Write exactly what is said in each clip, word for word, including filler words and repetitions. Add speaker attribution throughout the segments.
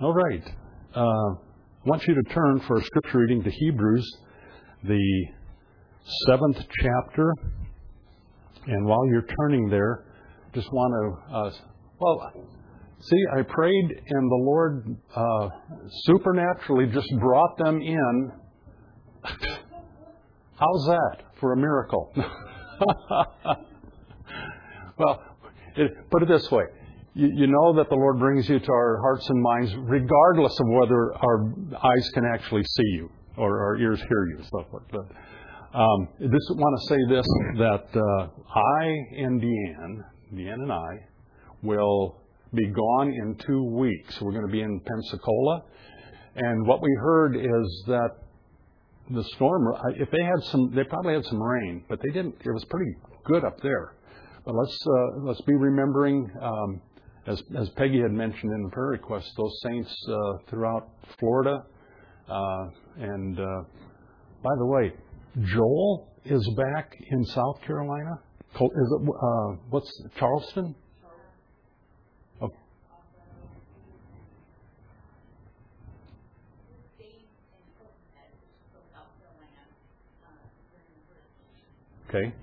Speaker 1: All right. Uh, I want you to turn for a scripture reading to Hebrews, the seventh chapter. And while you're turning there, just want to, uh, well, see, I prayed and the Lord uh, supernaturally just brought them in. How's that for a miracle? Well, it, put it this way. You, you know that the Lord brings you to our hearts and minds regardless of whether our eyes can actually see you or our ears hear you. So forth. But um, I just want to say this, that uh, I and Deanne, Deanne and I, will be gone in two weeks. We're going to be in Pensacola. And what we heard is that the storm, if they had some, they probably had some rain, but they didn't. It was pretty good up there. But let's uh, let's be remembering, um, as as Peggy had mentioned in the prayer request, those saints uh, throughout Florida. Uh, and uh, by the way, Joel is back in South Carolina. Is it, uh, what's Charleston? Oh. Okay.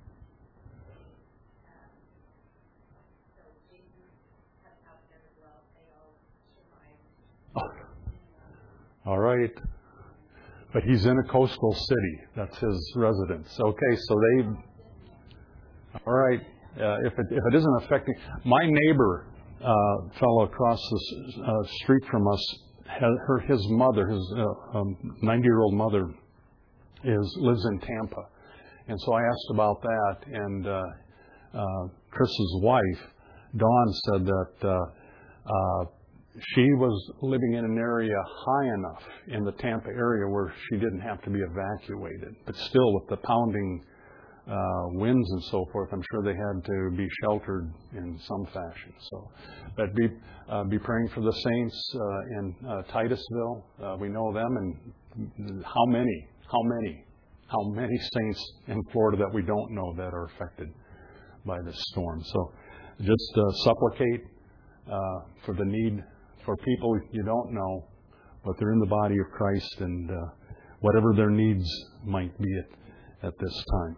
Speaker 1: All right. But he's in a coastal city. That's his residence. Okay, so they... All right. Uh, if, it, if it isn't affecting... My neighbor, uh, fellow across the uh, street from us, has, her, his mother, his uh, um, ninety-year-old mother, is lives in Tampa. And so I asked about that, and uh, uh, Chris's wife, Dawn, said that uh, uh, she was living in an area high enough in the Tampa area where she didn't have to be evacuated. But still, with the pounding uh, winds and so forth, I'm sure they had to be sheltered in some fashion. So, but be uh, be praying for the saints uh, in uh, Titusville. Uh, we know them, and how many, how many, how many saints in Florida that we don't know that are affected by this storm. So, just uh, supplicate uh, for the need. For people you don't know, but they're in the body of Christ, and uh, whatever their needs might be at, at this time.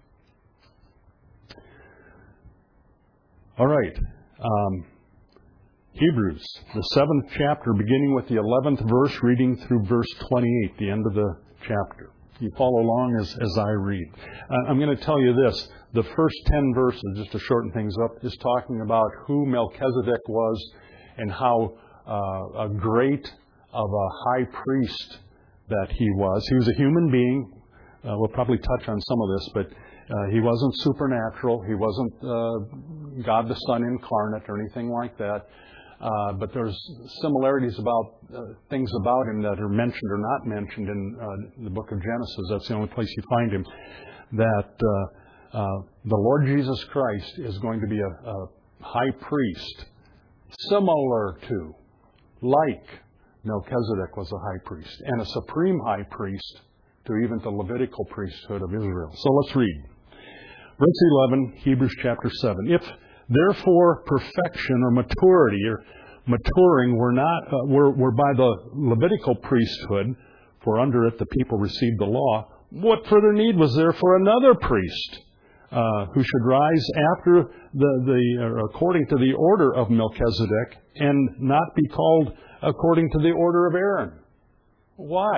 Speaker 1: All right. Um, Hebrews, the seventh chapter, beginning with the eleventh verse, reading through verse twenty-eight, the end of the chapter. You follow along as, as I read. Uh, I'm going to tell you this. The first ten verses, just to shorten things up, is talking about who Melchizedek was and how Uh, a great of a high priest that he was. He was a human being. Uh, we'll probably touch on some of this, but uh, he wasn't supernatural. He wasn't uh, God the Son incarnate or anything like that. Uh, but there's similarities about uh, things about him that are mentioned or not mentioned in uh, the book of Genesis. That's the only place you find him. That uh, uh, the Lord Jesus Christ is going to be a, a high priest similar to, like Melchizedek was a high priest, and a supreme high priest to even the Levitical priesthood of Israel. So let's read. Verse eleven, Hebrews chapter seven. If therefore perfection or maturity or maturing were not uh, were, were by the Levitical priesthood, for under it the people received the law, what further need was there for another priest uh, who should rise after the, the or according to the order of Melchizedek, and not be called according to the order of Aaron? Why?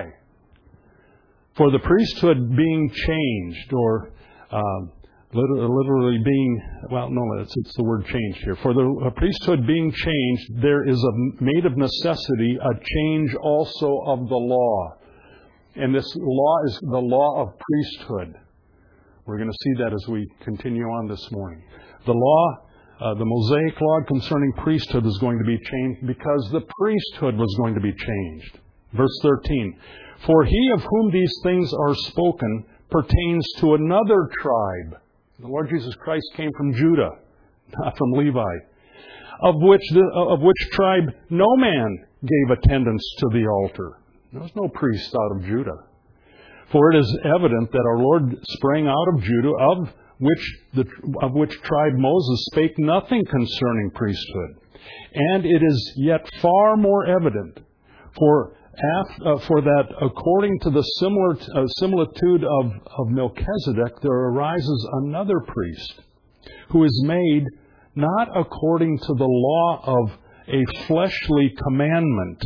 Speaker 1: For the priesthood being changed, or um, literally being, well, no, it's, it's the word changed here. For the priesthood being changed, there is a, made of necessity a change also of the law. And this law is the law of priesthood. We're going to see that as we continue on this morning. The law, uh, the Mosaic law concerning priesthood is going to be changed because the priesthood was going to be changed. Verse thirteen. For he of whom these things are spoken pertains to another tribe. The Lord Jesus Christ came from Judah, not from Levi. Of which, the, of which tribe no man gave attendance to the altar. There was no priest out of Judah. For it is evident that our Lord sprang out of Judah, of which the, of which tribe Moses spake nothing concerning priesthood. And it is yet far more evident for uh, for that according to the similar uh, similitude of, of Melchizedek, there arises another priest who is made not according to the law of a fleshly commandment,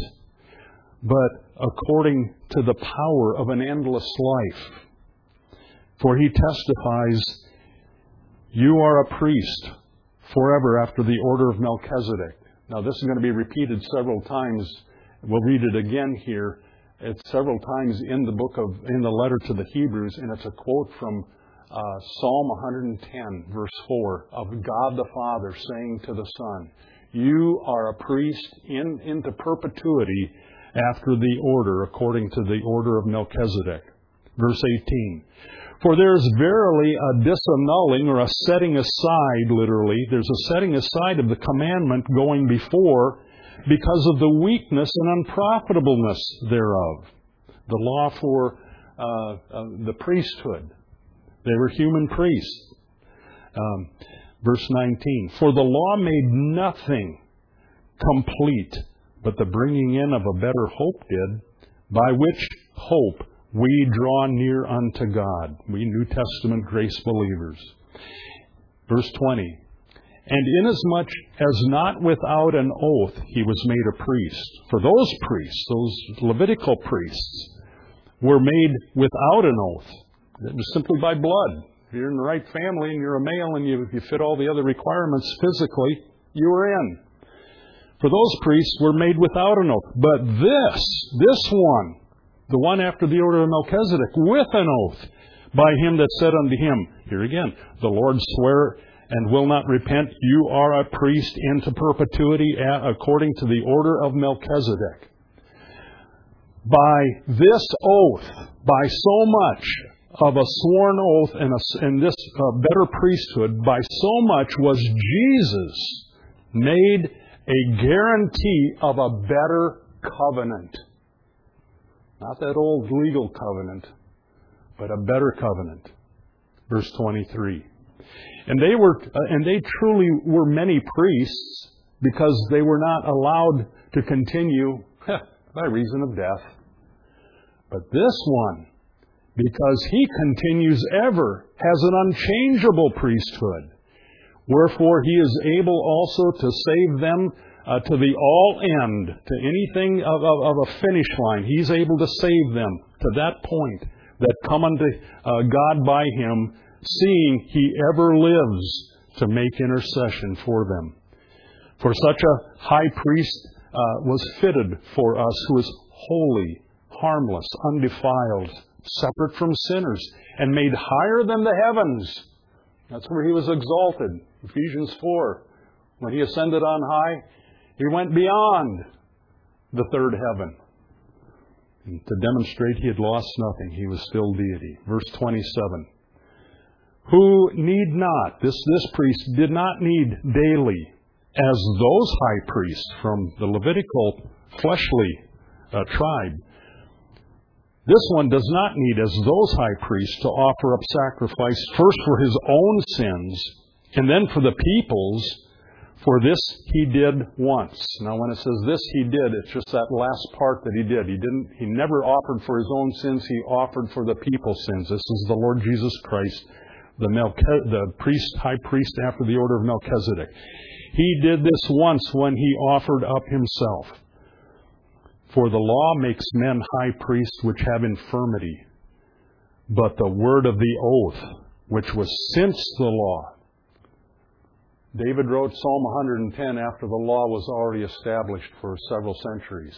Speaker 1: but according to the power of an endless life. For he testifies, "You are a priest forever after the order of Melchizedek." Now, this is going to be repeated several times. We'll read it again here. It's several times in the book of, in the letter to the Hebrews, and it's a quote from uh, Psalm one hundred ten, verse four, of God the Father saying to the Son, "You are a priest in, into perpetuity after the order, according to the order of Melchizedek." Verse eighteen, "For there is verily a disannulling," or a setting aside, literally, there's a setting aside of the commandment going before, because of the weakness and unprofitableness thereof. The law for uh, uh, the priesthood. They were human priests. Um, verse nineteen, "For the law made nothing complete, but the bringing in of a better hope did, by which hope we draw near unto God." We New Testament grace believers. Verse twenty, "And inasmuch as not without an oath he was made a priest." For those priests, those Levitical priests, were made without an oath. It was simply by blood. If you're in the right family and you're a male and you, you fit all the other requirements physically, you were in. For those priests were made without an oath. But this, this one, the one after the order of Melchizedek, with an oath, by him that said unto him, here again, "The Lord sware and will not repent, you are a priest into perpetuity according to the order of Melchizedek." By this oath, by so much of a sworn oath and, a, and this uh, better priesthood, by so much was Jesus made a guarantee of a better covenant. Not that old legal covenant, but a better covenant. Verse twenty-three. And they were, uh, and they truly were many priests, because they were not allowed to continue by reason of death. But this one, because he continues ever, has an unchangeable priesthood. Wherefore he is able also to save them uh, to the all end, to anything of, of, of a finish line. He's able to save them to that point, that come unto uh, God by him, seeing he ever lives to make intercession for them. For such a high priest uh, was fitted for us, who is holy, harmless, undefiled, separate from sinners, and made higher than the heavens. That's where he was exalted. Ephesians four. When he ascended on high, he went beyond the third heaven. And to demonstrate he had lost nothing, he was still deity. Verse twenty-seven. "Who need not," this, this priest did not need daily, as those high priests from the Levitical fleshly uh, tribe. This one does not need, as those high priests, to offer up sacrifice first for his own sins and then for the people's. For this he did once. Now, when it says this he did, it's just that last part that he did. He didn't. He never offered for his own sins. He offered for the people's sins. This is the Lord Jesus Christ, the, Melch- the priest, high priest after the order of Melchizedek. He did this once when he offered up himself. For the law makes men high priests which have infirmity, but the word of the oath, which was since the law. David wrote Psalm one hundred ten after the law was already established for several centuries.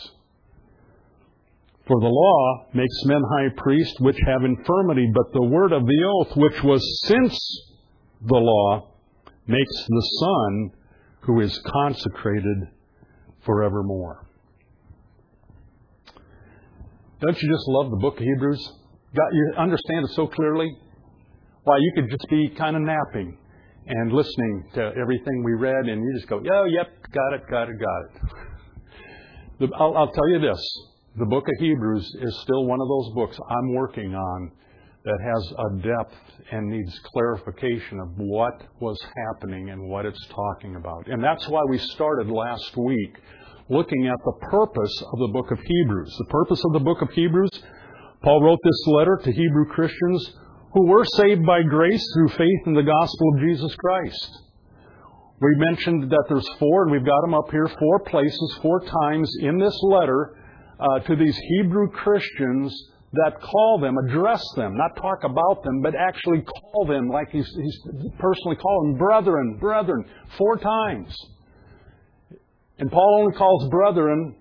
Speaker 1: For the law makes men high priests which have infirmity, but the word of the oath, which was since the law, makes the Son who is consecrated forevermore. Don't you just love the book of Hebrews? Got, you understand it so clearly? Why, you could just be kind of napping and listening to everything we read, and you just go, oh, yep, got it, got it, got it. The, I'll, I'll tell you this. The book of Hebrews is still one of those books I'm working on that has a depth and needs clarification of what was happening and what it's talking about. And that's why we started last week looking at the purpose of the book of Hebrews. The purpose of the book of Hebrews, Paul wrote this letter to Hebrew Christians who were saved by grace through faith in the gospel of Jesus Christ. We mentioned that there's four, and we've got them up here, four places, four times in this letter uh, to these Hebrew Christians that call them, address them, not talk about them, but actually call them like he's, he's personally called them, brethren, brethren, four times. And Paul only calls brethren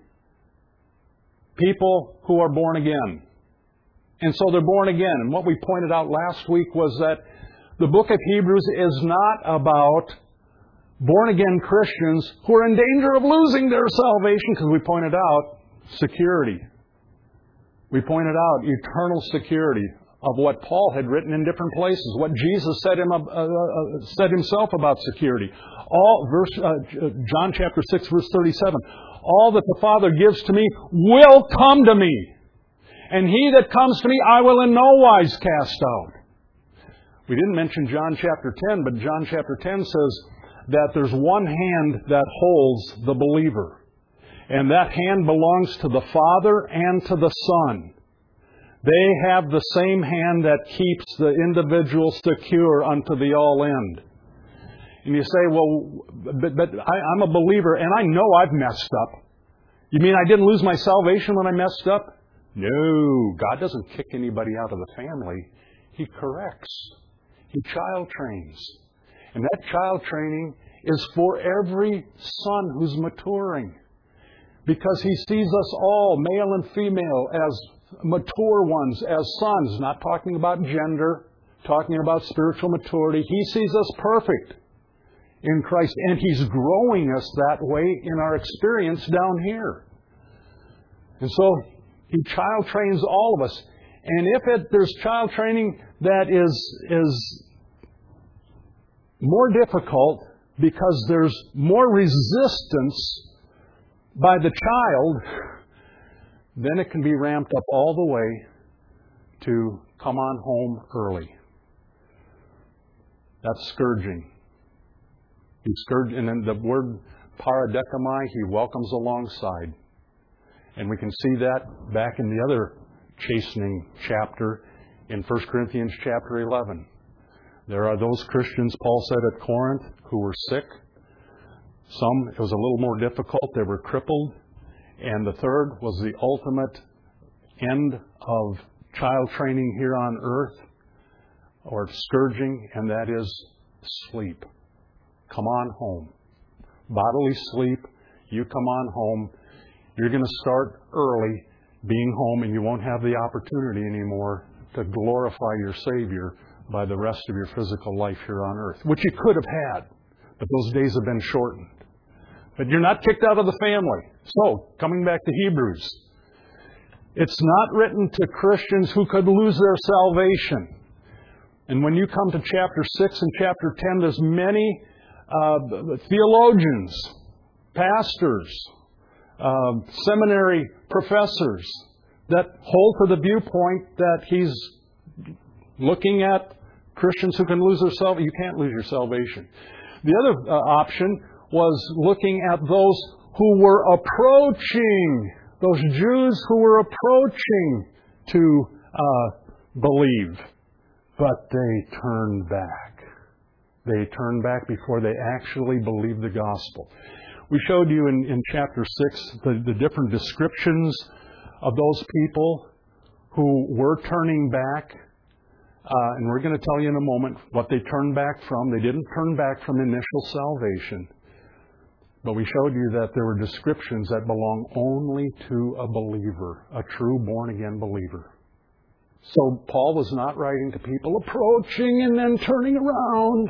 Speaker 1: people who are born again. And so they're born again. And what we pointed out last week was that the book of Hebrews is not about born-again Christians who are in danger of losing their salvation, because we pointed out security. We pointed out eternal security of what Paul had written in different places, what Jesus said, him, uh, uh, said himself about security. All verse uh, John chapter six, verse thirty-seven. All that the Father gives to me will come to me, and he that comes to me I will in no wise cast out. We didn't mention John chapter ten, but John chapter ten says that there's one hand that holds the believer. And that hand belongs to the Father and to the Son. They have the same hand that keeps the individual secure unto the all end. And you say, well, but, but I, I'm a believer and I know I've messed up. You mean I didn't lose my salvation when I messed up? No, God doesn't kick anybody out of the family. He corrects. He child trains. And that child training is for every son who's maturing. Because He sees us all, male and female, as mature ones, as sons. Not talking about gender, talking about spiritual maturity. He sees us perfect in Christ. And He's growing us that way in our experience down here. And so He child trains all of us. And if it, there's child training that is, is more difficult because there's more resistance by the child, then it can be ramped up all the way to come on home early. That's scourging. He scourged, and then the word paradechamai, He welcomes alongside. And we can see that back in the other chastening chapter in First Corinthians chapter eleven. There are those Christians, Paul said, at Corinth who were sick. Some, it was a little more difficult. They were crippled. And the third was the ultimate end of child training here on earth, or scourging, and that is sleep. Come on home. Bodily sleep. You come on home. You're going to start early being home, and you won't have the opportunity anymore to glorify your Savior by the rest of your physical life here on earth, which you could have had, but those days have been shortened. But you're not kicked out of the family. So, coming back to Hebrews, it's not written to Christians who could lose their salvation. And when you come to chapter six and chapter ten, there's many uh, theologians, pastors, uh, seminary professors that hold to the viewpoint that he's looking at Christians who can lose their salvation. You can't lose your salvation. The other uh, option was looking at those who were approaching, those Jews who were approaching to uh, believe. But they turned back. They turned back before they actually believed the gospel. We showed you in, in chapter six the, the different descriptions of those people who were turning back. Uh, and we're going to tell you in a moment what they turned back from. They didn't turn back from initial salvation. But we showed you that there were descriptions that belong only to a believer, a true born-again believer. So Paul was not writing to people approaching and then turning around.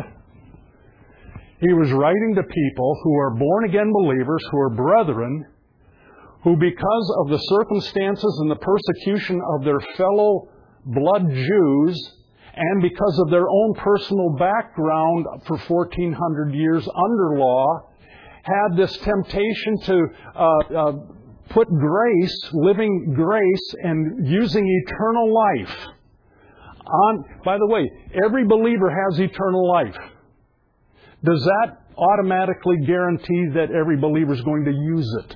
Speaker 1: He was writing to people who are born-again believers, who are brethren, who because of the circumstances and the persecution of their fellow blood Jews, and because of their own personal background for fourteen hundred years under law, had this temptation to uh, uh, put grace, living grace, and using eternal life On, by the way, every believer has eternal life. Does that automatically guarantee that every believer is going to use it?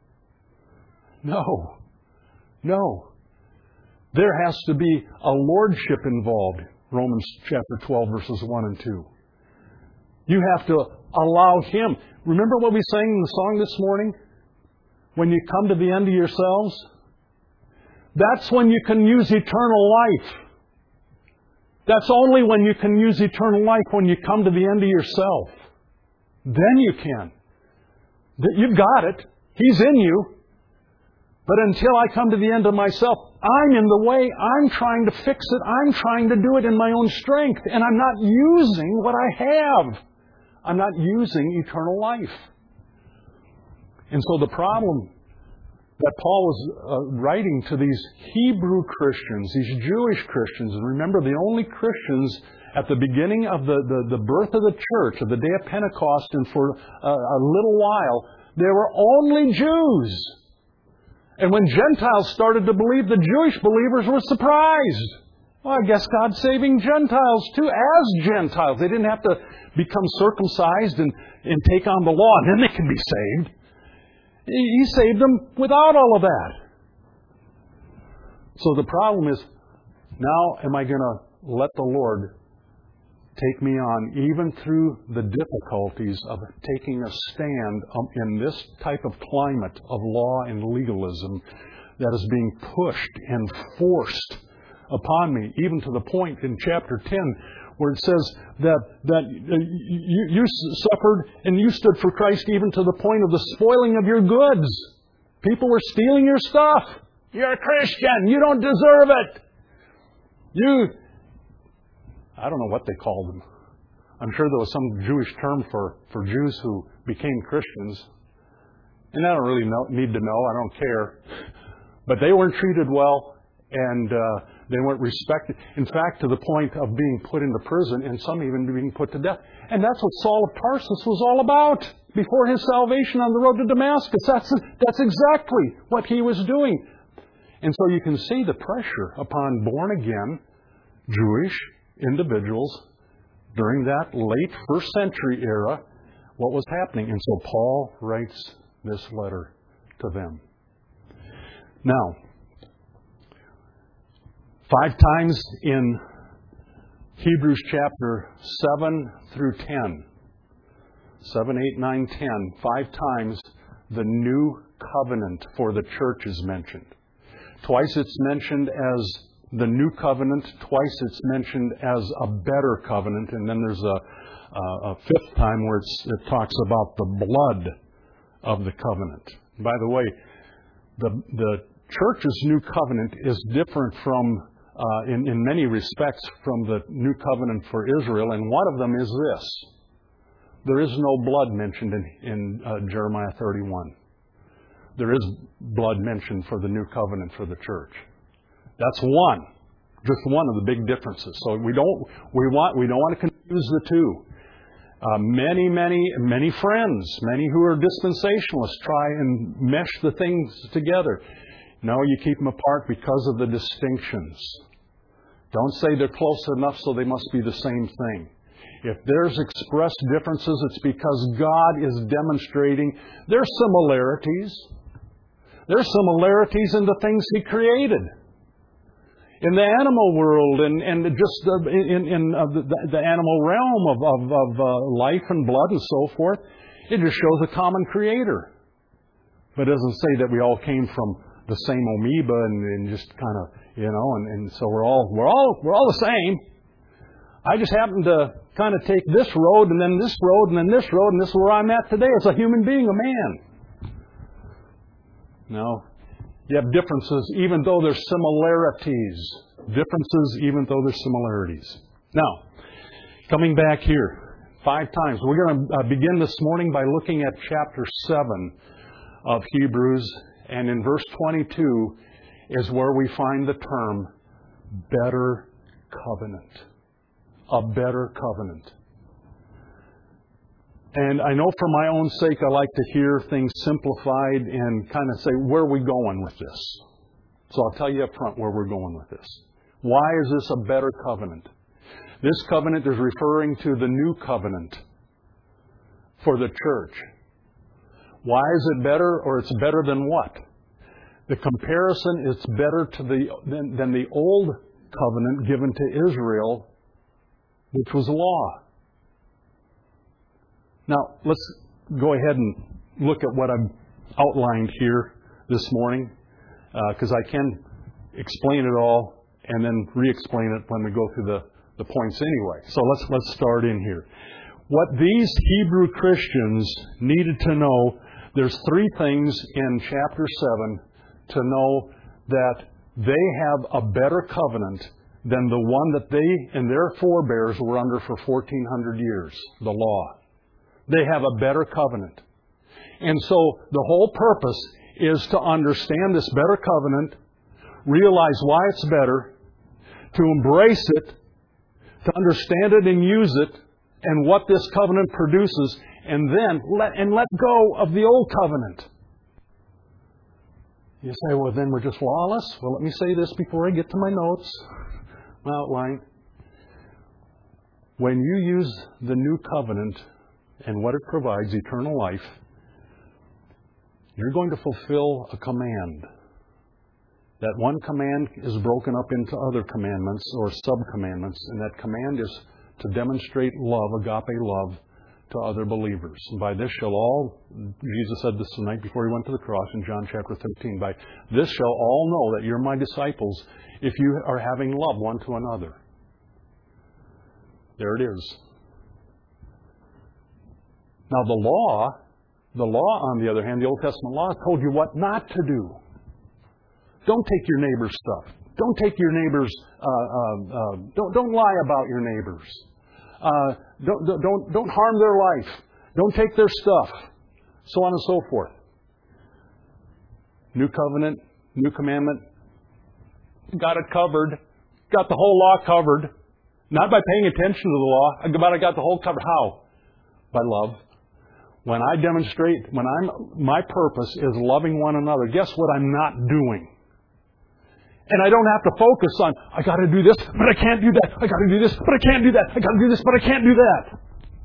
Speaker 1: No. No. There has to be a lordship involved. Romans chapter twelve, verses one and two. You have to allow Him. Remember what we sang in the song this morning? When you come to the end of yourselves? That's when you can use eternal life. That's only when you can use eternal life, when you come to the end of yourself. Then you can. You've got it. He's in you. But until I come to the end of myself, I'm in the way. I'm trying to fix it. I'm trying to do it in my own strength. And I'm not using what I have. I'm not using eternal life. And so the problem that Paul was uh, writing to these Hebrew Christians, these Jewish Christians, and remember, the only Christians at the beginning of the, the, the birth of the church, of the day of Pentecost, and for a, a little while, there were only Jews. And when Gentiles started to believe, the Jewish believers were surprised. Well, I guess God's saving Gentiles too, as Gentiles. They didn't have to become circumcised and, and take on the law, and then they can be saved. He saved them without all of that. So the problem is, now am I going to let the Lord take me on, even through the difficulties of taking a stand in this type of climate of law and legalism that is being pushed and forced upon me, even to the point in chapter ten where it says that that you, you suffered and you stood for Christ even to the point of the spoiling of your goods. People were stealing your stuff. You're a Christian. You don't deserve it. You... I don't know what they called them. I'm sure there was some Jewish term for, for Jews who became Christians. And I don't really know, need to know. I don't care. But they weren't treated well, and uh, they weren't respected. In fact, to the point of being put into prison, and some even being put to death. And that's what Saul of Tarsus was all about before his salvation on the road to Damascus. That's, that's exactly what he was doing. And so you can see the pressure upon born-again Jewish individuals during that late first century era, what was happening. And so Paul writes this letter to them. Now, five times in Hebrews chapter seven through ten, seven, eight, nine, ten, five times the new covenant for the church is mentioned. Twice it's mentioned as the new covenant, twice it's mentioned as a better covenant, and then there's a, a, a fifth time where it's, it talks about the blood of the covenant. By the way, the, the church's new covenant is different from, uh, in, in many respects, from the new covenant for Israel, and one of them is this. There is no blood mentioned in, in uh, Jeremiah thirty-one. There is blood mentioned for the new covenant for the church. That's one, just one of the big differences. So we don't we want we don't want to confuse the two. Uh, many, many, many friends, many who are dispensationalists, try and mesh the things together. No, you keep them apart because of the distinctions. Don't say they're close enough, so they must be the same thing. If there's expressed differences, it's because God is demonstrating there's similarities. There's similarities in the things He created. In the animal world and, and just the, in, in uh, the, the animal realm of, of, of uh, life and blood and so forth, it just shows a common creator. But it doesn't say that we all came from the same amoeba and, and just kind of, you know, and, and so we're all we're all we're all the same. I just happen to kind of take this road and then this road and then this road, and this is where I'm at today as a human being, a man. No. You have differences even though there's similarities. Differences even though there's similarities. Now, coming back here, five times. We're going to begin this morning by looking at chapter seven of Hebrews. And in verse twenty-two is where we find the term better covenant. A better covenant. And I know for my own sake, I like to hear things simplified and kind of say, where are we going with this? So I'll tell you up front where we're going with this. Why is this a better covenant? This covenant is referring to the new covenant for the church. Why is it better, or it's better than what? The comparison is better to the than, than the old covenant given to Israel, which was law. Now, let's go ahead and look at what I've outlined here this morning, because uh, I can explain it all and then re-explain it when we go through the, the points anyway. So let's let's start in here. What these Hebrew Christians needed to know, there's three things in chapter seven to know that they have a better covenant than the one that they and their forebears were under for fourteen hundred years, the law. They have a better covenant. And so the whole purpose is to understand this better covenant, realize why it's better, to embrace it, to understand it and use it, and what this covenant produces, and then let and let go of the old covenant. You say, well, then we're just lawless? Well, let me say this before I get to my notes, my outline. When you use the new covenant and what it provides, eternal life, you're going to fulfill a command. That one command is broken up into other commandments or sub-commandments, and that command is to demonstrate love, agape love, to other believers. And by this shall all, Jesus said this the night before He went to the cross in John chapter thirteen, by this shall all know that you're my disciples if you are having love one to another. There it is. Now the law, the law on the other hand, the Old Testament law told you what not to do. Don't take your neighbor's stuff. Don't take your neighbor's, uh, uh, uh, don't, don't lie about your neighbors. Uh, don't, don't, don't harm their life. Don't take their stuff. So on and so forth. New covenant, new commandment. Got it covered. Got the whole law covered. Not by paying attention to the law, but I got the whole covered. How? By love. When I demonstrate, when I'm, my purpose is loving one another, guess what I'm not doing? And I don't have to focus on, I got to do this, but I can't do that. I got to do this, but I can't do that. I got to do this, but I can't do that.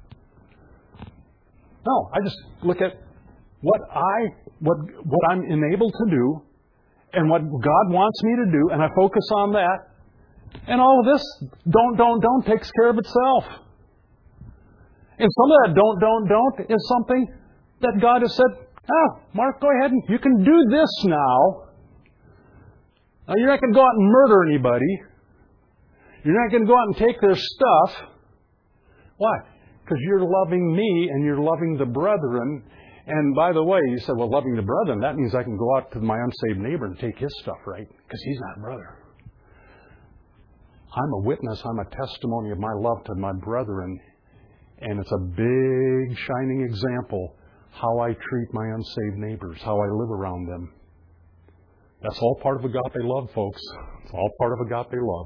Speaker 1: No, I just look at what I, what, what I'm enabled to do and what God wants me to do, and I focus on that. And all of this, don't, don't, don't, takes care of itself. And some of that don't, don't, don't is something that God has said, oh, Mark, go ahead and you can do this now. Now, you're not going to go out and murder anybody. You're not going to go out and take their stuff. Why? Because you're loving me and you're loving the brethren. And by the way, you said, well, loving the brethren, that means I can go out to my unsaved neighbor and take his stuff, right? Because he's not a brother. I'm a witness. I'm a testimony of my love to my brethren. And it's a big, shining example how I treat my unsaved neighbors, how I live around them. That's all part of agape love, folks. It's all part of agape love.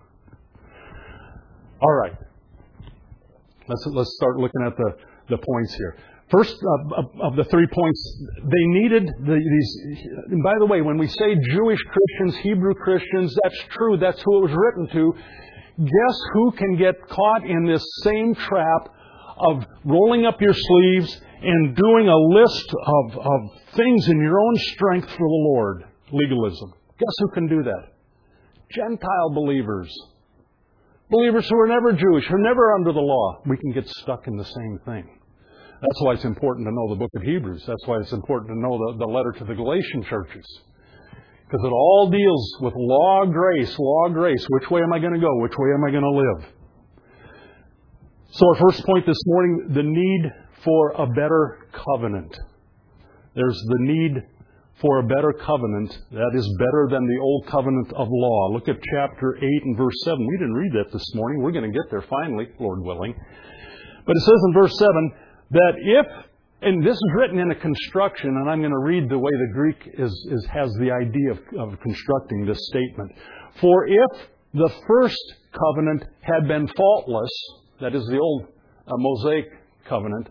Speaker 1: All right. Let's let's start looking at the, the points here. First of, of, of the three points, they needed the, these. And by the way, when we say Jewish Christians, Hebrew Christians, that's true. That's who it was written to. Guess who can get caught in this same trap of rolling up your sleeves and doing a list of, of things in your own strength for the Lord? Legalism. Guess who can do that? Gentile believers. Believers who are never Jewish, who are never under the law. We can get stuck in the same thing. That's why it's important to know the book of Hebrews. That's why it's important to know the, the letter to the Galatian churches. Because it all deals with law, grace, law, grace. Which way am I going to go? Which way am I going to live? So our first point this morning, the need for a better covenant. There's the need for a better covenant that is better than the old covenant of law. Look at chapter eight and verse seven. We didn't read that this morning. We're going to get there finally, Lord willing. But it says in verse seven that if, and this is written in a construction, and I'm going to read the way the Greek is, is has the idea of, of constructing this statement. For if the first covenant had been faultless, that is the old uh, Mosaic covenant,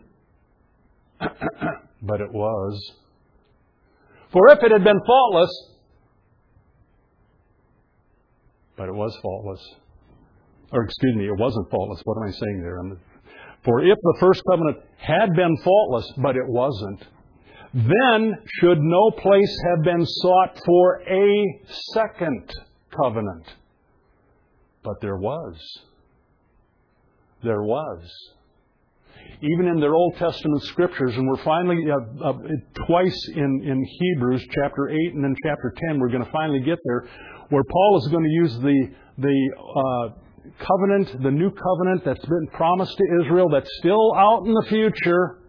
Speaker 1: but it was. For if it had been faultless, but it was faultless. Or excuse me, it wasn't faultless. What am I saying there? For if the first covenant had been faultless, but it wasn't, then should no place have been sought for a second covenant. But there was. There was. Even in their Old Testament scriptures, and we're finally, uh, uh, twice in, in Hebrews, chapter eight and then chapter ten, we're going to finally get there, where Paul is going to use the, the uh, covenant, the new covenant that's been promised to Israel, that's still out in the future.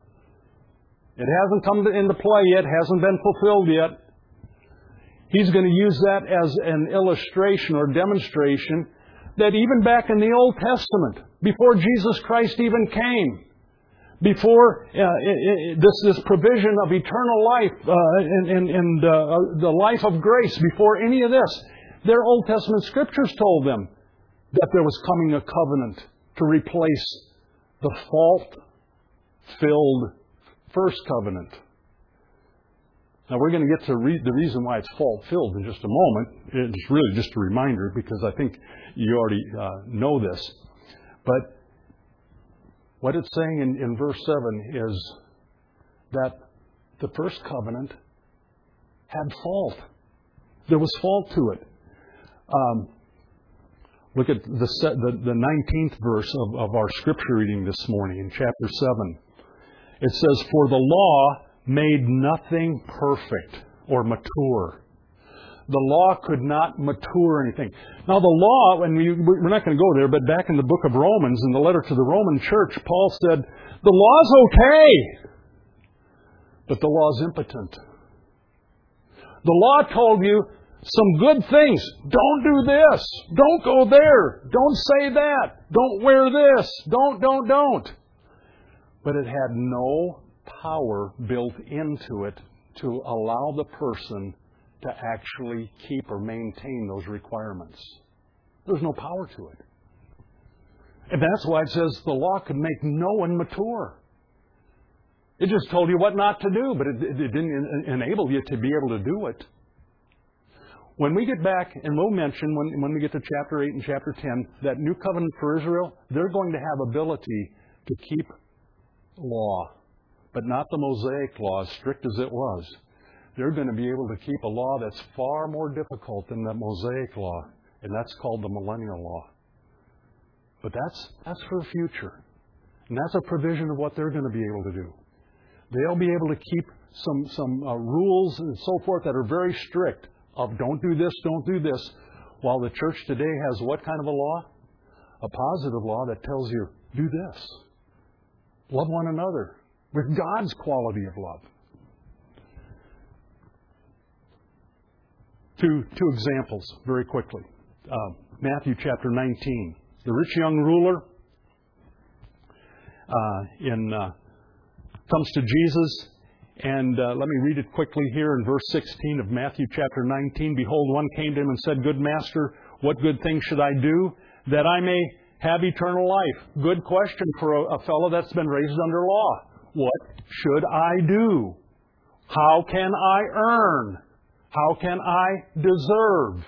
Speaker 1: It hasn't come into play yet, hasn't been fulfilled yet. He's going to use that as an illustration or demonstration that even back in the Old Testament, before Jesus Christ even came, before uh, it, it, this, this provision of eternal life uh, and, and, and uh, the life of grace, before any of this, their Old Testament scriptures told them that there was coming a covenant to replace the fault-filled first covenant. Now, we're going to get to re- the reason why it's fault-filled in just a moment. It's really just a reminder, because I think you already uh, know this. But what it's saying in, in verse seven is that the first covenant had fault. There was fault to it. Um, look at the, the, the nineteenth verse of, of our scripture reading this morning in chapter seven. It says, "For the law made nothing perfect or mature." The law could not mature anything. Now the law, and we, we're not going to go there, but back in the book of Romans, in the letter to the Roman church, Paul said, the law's okay, but the law's impotent. The law told you some good things. Don't do this. Don't go there. Don't say that. Don't wear this. Don't, don't, don't. But it had no power built into it to allow the person to actually keep or maintain those requirements. There's no power to it. And that's why it says the law could make no one mature. It just told you what not to do, but it, it didn't enable you to be able to do it. When we get back, and we'll mention when, when we get to chapter eight and chapter ten, that new covenant for Israel, they're going to have ability to keep law, but not the Mosaic law, as strict as it was. They're going to be able to keep a law that's far more difficult than the Mosaic law, and that's called the millennial law. But that's that's for the future. And that's a provision of what they're going to be able to do. They'll be able to keep some, some uh, rules and so forth that are very strict of don't do this, don't do this, while the church today has what kind of a law? A positive law that tells you, do this. Love one another with God's quality of love. Two, two examples very quickly. Uh, Matthew chapter nineteen. The rich young ruler uh, in uh, comes to Jesus, and uh, let me read it quickly here in verse sixteen of Matthew chapter nineteen. "Behold, one came to him and said, Good master, what good thing should I do that I may have eternal life?" Good question for a, a fellow that's been raised under law. What should I do? How can I earn? How can I deserve?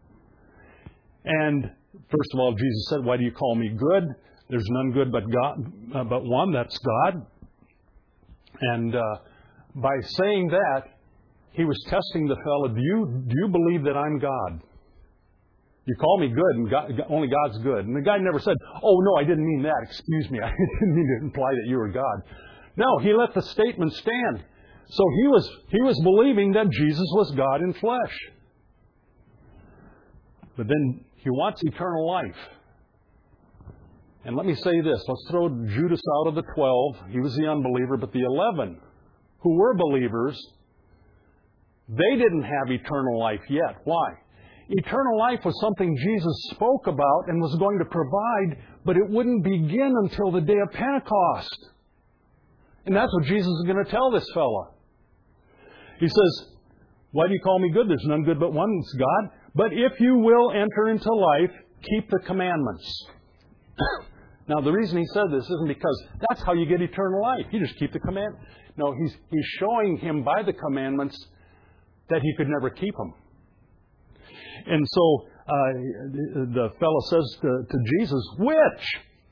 Speaker 1: And first of all, Jesus said, "Why do you call me good? There's none good but God, uh, but one, that's God." And uh, by saying that, he was testing the fellow. Do you do you believe that I'm God? You call me good, and God, only God's good. And the guy never said, "Oh no, I didn't mean that. Excuse me, I didn't mean to imply that you were God." No, he let the statement stand. So he was he was believing that Jesus was God in flesh. But then he wants eternal life. And let me say this. Let's throw Judas out of the twelve. He was the unbeliever. But the eleven who were believers, they didn't have eternal life yet. Why? Eternal life was something Jesus spoke about and was going to provide, but it wouldn't begin until the day of Pentecost. And that's what Jesus is going to tell this fella. He says, "Why do you call me good? There's none good but one, it's God. But if you will enter into life, keep the commandments." Now, the reason he said this isn't because that's how you get eternal life. You just keep the commandments. No, he's, he's showing him by the commandments that he could never keep them. And so uh, the, the fellow says to, to Jesus, which?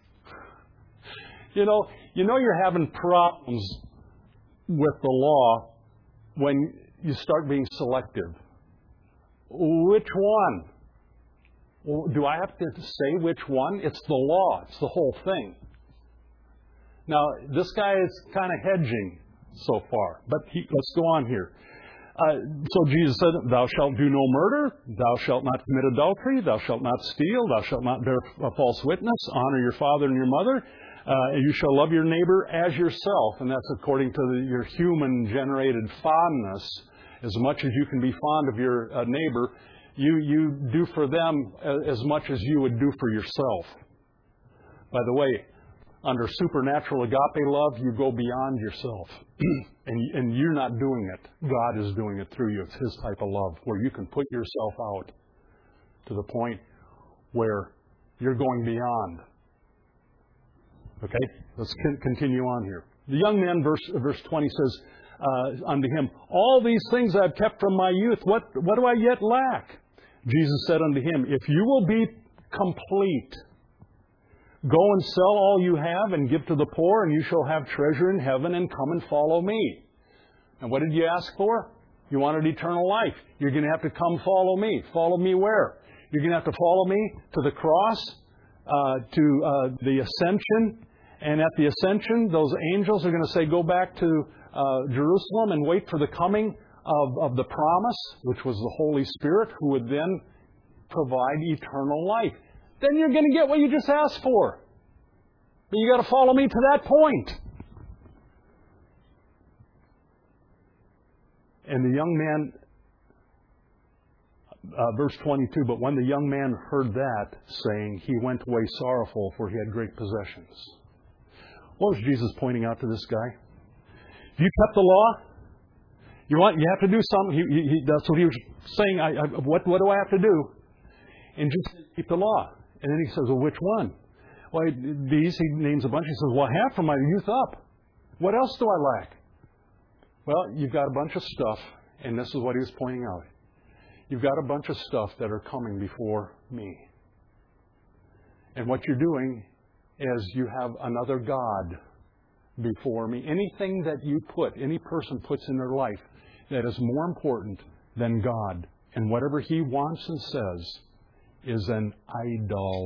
Speaker 1: You know, you know you're having problems with the law when you start being selective. Which one? Well, do I have to say which one? It's the law. It's the whole thing. Now, this guy is kind of hedging so far. But he, let's go on here. Uh, so Jesus said, thou shalt do no murder. Thou shalt not commit adultery. Thou shalt not steal. Thou shalt not bear a false witness. Honor your father and your mother. Uh, and you shall love your neighbor as yourself. And that's according to the, your human-generated fondness. As much as you can be fond of your uh, neighbor, you, you do for them as much as you would do for yourself. By the way, under supernatural agape love, you go beyond yourself. and, and you're not doing it. God is doing it through you. It's His type of love where you can put yourself out to the point where you're going beyond. Okay? Let's continue on here. The young man, verse, verse twenty says, Uh, unto him, all these things I have kept from my youth. What, what do I yet lack? Jesus said unto him, if you will be complete, go and sell all you have and give to the poor, and you shall have treasure in heaven, and come and follow me. And what did you ask for? You wanted eternal life. You're going to have to come follow me. Follow me where? You're going to have to follow me to the cross, uh, to uh, the ascension. And at the ascension, those angels are going to say, go back to Uh, Jerusalem and wait for the coming of, of the promise, which was the Holy Spirit, who would then provide eternal life. Then you're going to get what you just asked for. But you got to follow me to that point. And the young man, uh, verse twenty-two, but when the young man heard that, saying, he went away sorrowful, for he had great possessions. What was Jesus pointing out to this guy? You kept the law. You want? You have to do something. He, he, that's what he was saying. I, I, what, what do I have to do? And just keep the law. And then he says, well, which one? Well, these, he names a bunch. He says, well, I have from my youth up. What else do I lack? Well, you've got a bunch of stuff, and this is what he was pointing out. You've got a bunch of stuff that are coming before me. And what you're doing is you have another God before me. Anything that you put, any person puts in their life that is more important than God, and whatever he wants and says is an idol.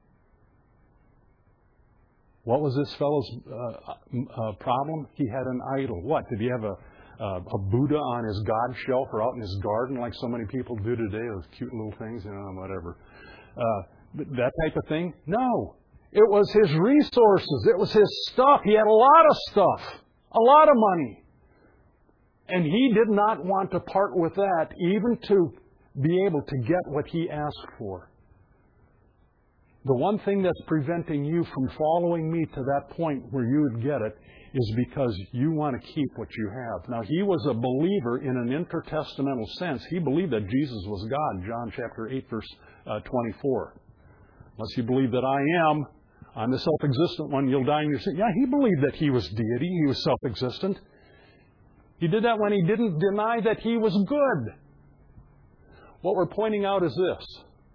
Speaker 1: What was this fellow's uh, uh, problem? He had an idol. What? Did he have a, uh, a Buddha on his God shelf or out in his garden like so many people do today? Those cute little things, you know, whatever. Uh, that type of thing? No. It was his resources. It was his stuff. He had a lot of stuff. A lot of money. And he did not want to part with that, even to be able to get what he asked for. The one thing that's preventing you from following me to that point where you would get it is because you want to keep what you have. Now, he was a believer in an intertestamental sense. He believed that Jesus was God, John chapter eight, verse uh, twenty-four. Unless you believe that I am, I'm the self-existent one, you'll die in your sin. Yeah, he believed that he was deity. He was self-existent. He did that when he didn't deny that he was good. What we're pointing out is this.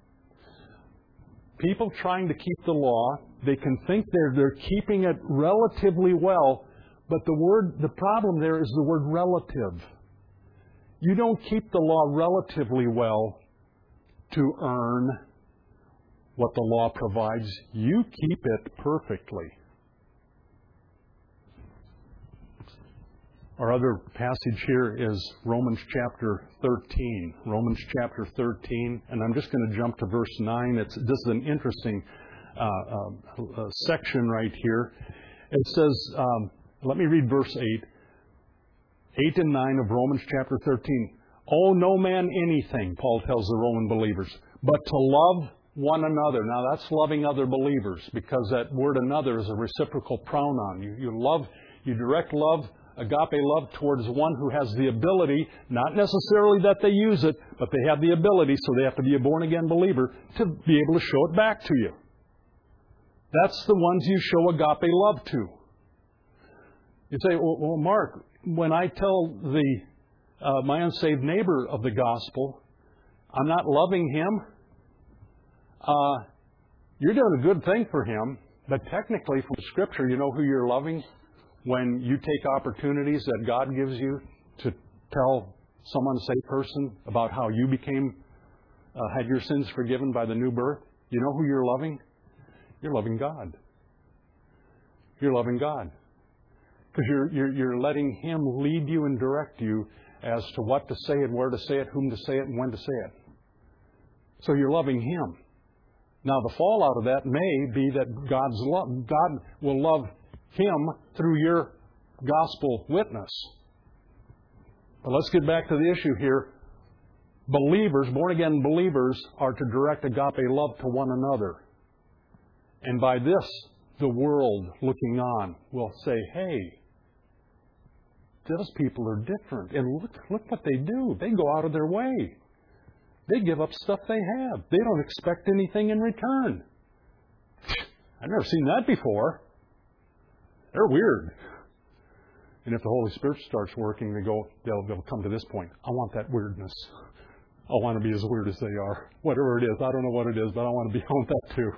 Speaker 1: People trying to keep the law, they can think they're, they're keeping it relatively well, but the word, the problem there is the word relative. You don't keep the law relatively well to earn what the law provides. You keep it perfectly. Our other passage here is Romans chapter thirteen. Romans chapter thirteen, and I'm just going to jump to verse nine. It's, this is an interesting uh, uh, uh, section right here. It says, um, let me read verse eight. eight and nine of Romans chapter thirteen. Owe no man anything, Paul tells the Roman believers, but to love one another. Now that's loving other believers, because that word another is a reciprocal pronoun. You, you love, you direct love, agape love towards one who has the ability, not necessarily that they use it, but they have the ability, so they have to be a born-again believer, to be able to show it back to you. That's the ones you show agape love to. You say, well, well Mark, when I tell the uh, my unsaved neighbor of the gospel, I'm not loving him. uh, you're doing a good thing for him, but technically from Scripture, you know who you're loving? When you take opportunities that God gives you to tell someone, say person, about how you became, uh, had your sins forgiven by the new birth, you know who you're loving? You're loving God. You're loving God. Because you're, you're, you're letting Him lead you and direct you as to what to say and where to say it, whom to say it, and when to say it. So you're loving Him. Now the fallout of that may be that God's love, God will love Him through your gospel witness. But let's get back to the issue here. Believers, born-again believers, are to direct agape love to one another. And by this, the world looking on will say, hey, those people are different. And look, look what they do. They go out of their way. They give up stuff they have. They don't expect anything in return. I've never seen that before. They're weird. And if the Holy Spirit starts working, they go, they'll, they'll come to this point. I want that weirdness. I want to be as weird as they are. Whatever it is. I don't know what it is, but I want to be on that too.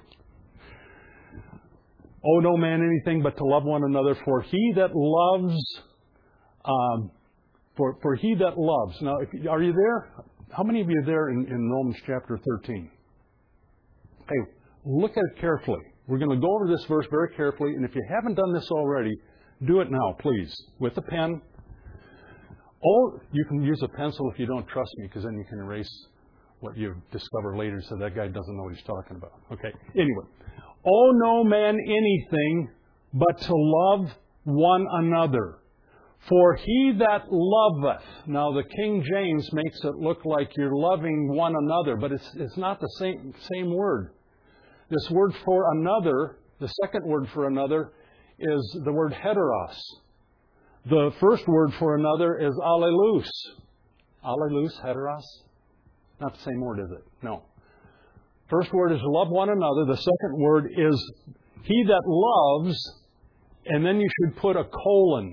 Speaker 1: Owe no man anything but to love one another, for he that loves, um, for, for he that loves. Now, if, are you there? How many of you are there in, in Romans chapter thirteen? Okay, look at it carefully. We're going to go over this verse very carefully, and if you haven't done this already, do it now, please, with a pen. Or you can use a pencil if you don't trust me, because then you can erase what you discover later so that guy doesn't know what he's talking about. Okay, anyway. Owe no man anything but to love one another. For he that loveth, now the King James makes it look like you're loving one another, but it's, it's not the same, same word. This word for another, the second word for another, is the word heteros. The first word for another is allelus. Allelus, heteros? Not the same word, is it? No. First word is love one another. The second word is he that loves, and then you should put a colon.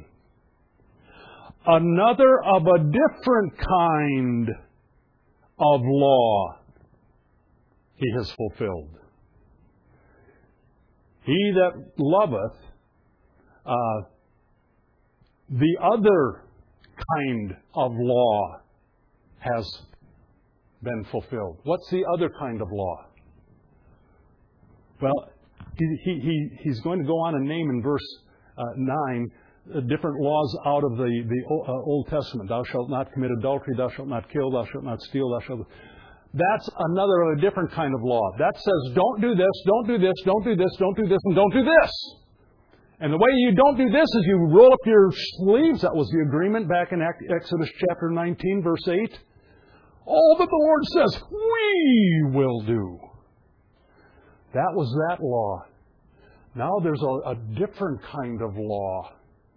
Speaker 1: Another of a different kind of law he has fulfilled. He that loveth, uh, the other kind of law has been fulfilled. What's the other kind of law? Well, he, he, he, he's going to go on and name in verse uh, nine uh, different laws out of the, the uh, Old Testament. Thou shalt not commit adultery, thou shalt not kill, thou shalt not steal, thou shalt... That's another a different kind of law. That says, don't do this, don't do this, don't do this, don't do this, and don't do this. And the way you don't do this is you roll up your sleeves. That was the agreement back in Exodus chapter nineteen, verse eight. All that the Lord says, we will do. That was that law. Now there's a, a different kind of law.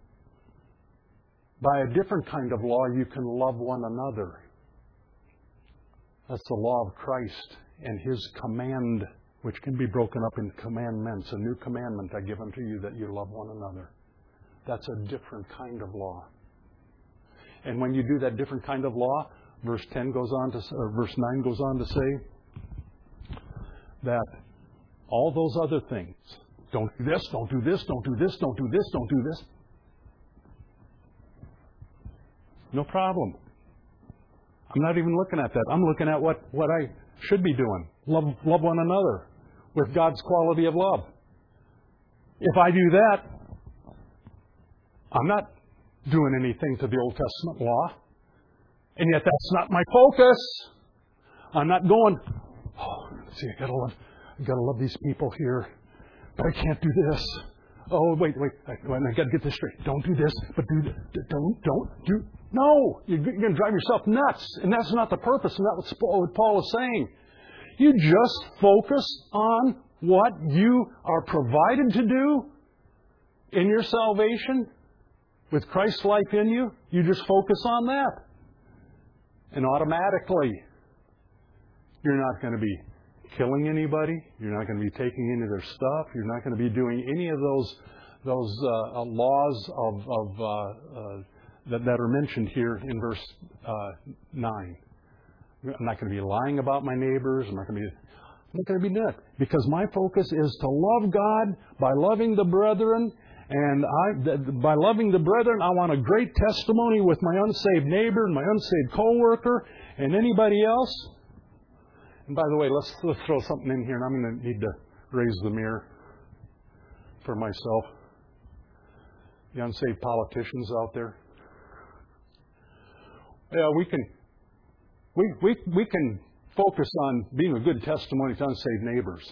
Speaker 1: By a different kind of law, you can love one another. That's the law of Christ and His command, which can be broken up in commandments. A new commandment I give unto you, that you love one another. That's a different kind of law. And when you do that different kind of law, verse ten goes on to, or verse nine goes on to say that all those other things, don't do this, don't do this, don't do this, don't do this, don't do this. No problem. I'm not even looking at that. I'm looking at what, what I should be doing. Love, love one another with God's quality of love. If I do that, I'm not doing anything to the Old Testament law. And yet that's not my focus. I'm not going, oh, see, I gotta love, I gotta love these people here, but I can't do this. Oh, wait, wait, I, I gotta get this straight. Don't do this, but do, don't, don't do. No, you're going to drive yourself nuts, and that's not the purpose, and that's what Paul is saying. You just focus on what you are provided to do in your salvation with Christ's life in you. You just focus on that. And automatically, you're not going to be killing anybody. You're not going to be taking any of their stuff. You're not going to be doing any of those those uh, laws of, of uh, uh, that, that are mentioned here in verse uh, nine. I'm not going to be lying about my neighbors. I'm not going to be I'm not going to be doing it. Because my focus is to love God by loving the brethren. And I, th- by loving the brethren, I want a great testimony with my unsaved neighbor and my unsaved coworker and anybody else. And by the way, let's, let's throw something in here, and I'm going to need to raise the mirror for myself. The unsaved politicians out there. Yeah, we can we we we can focus on being a good testimony to unsaved neighbors.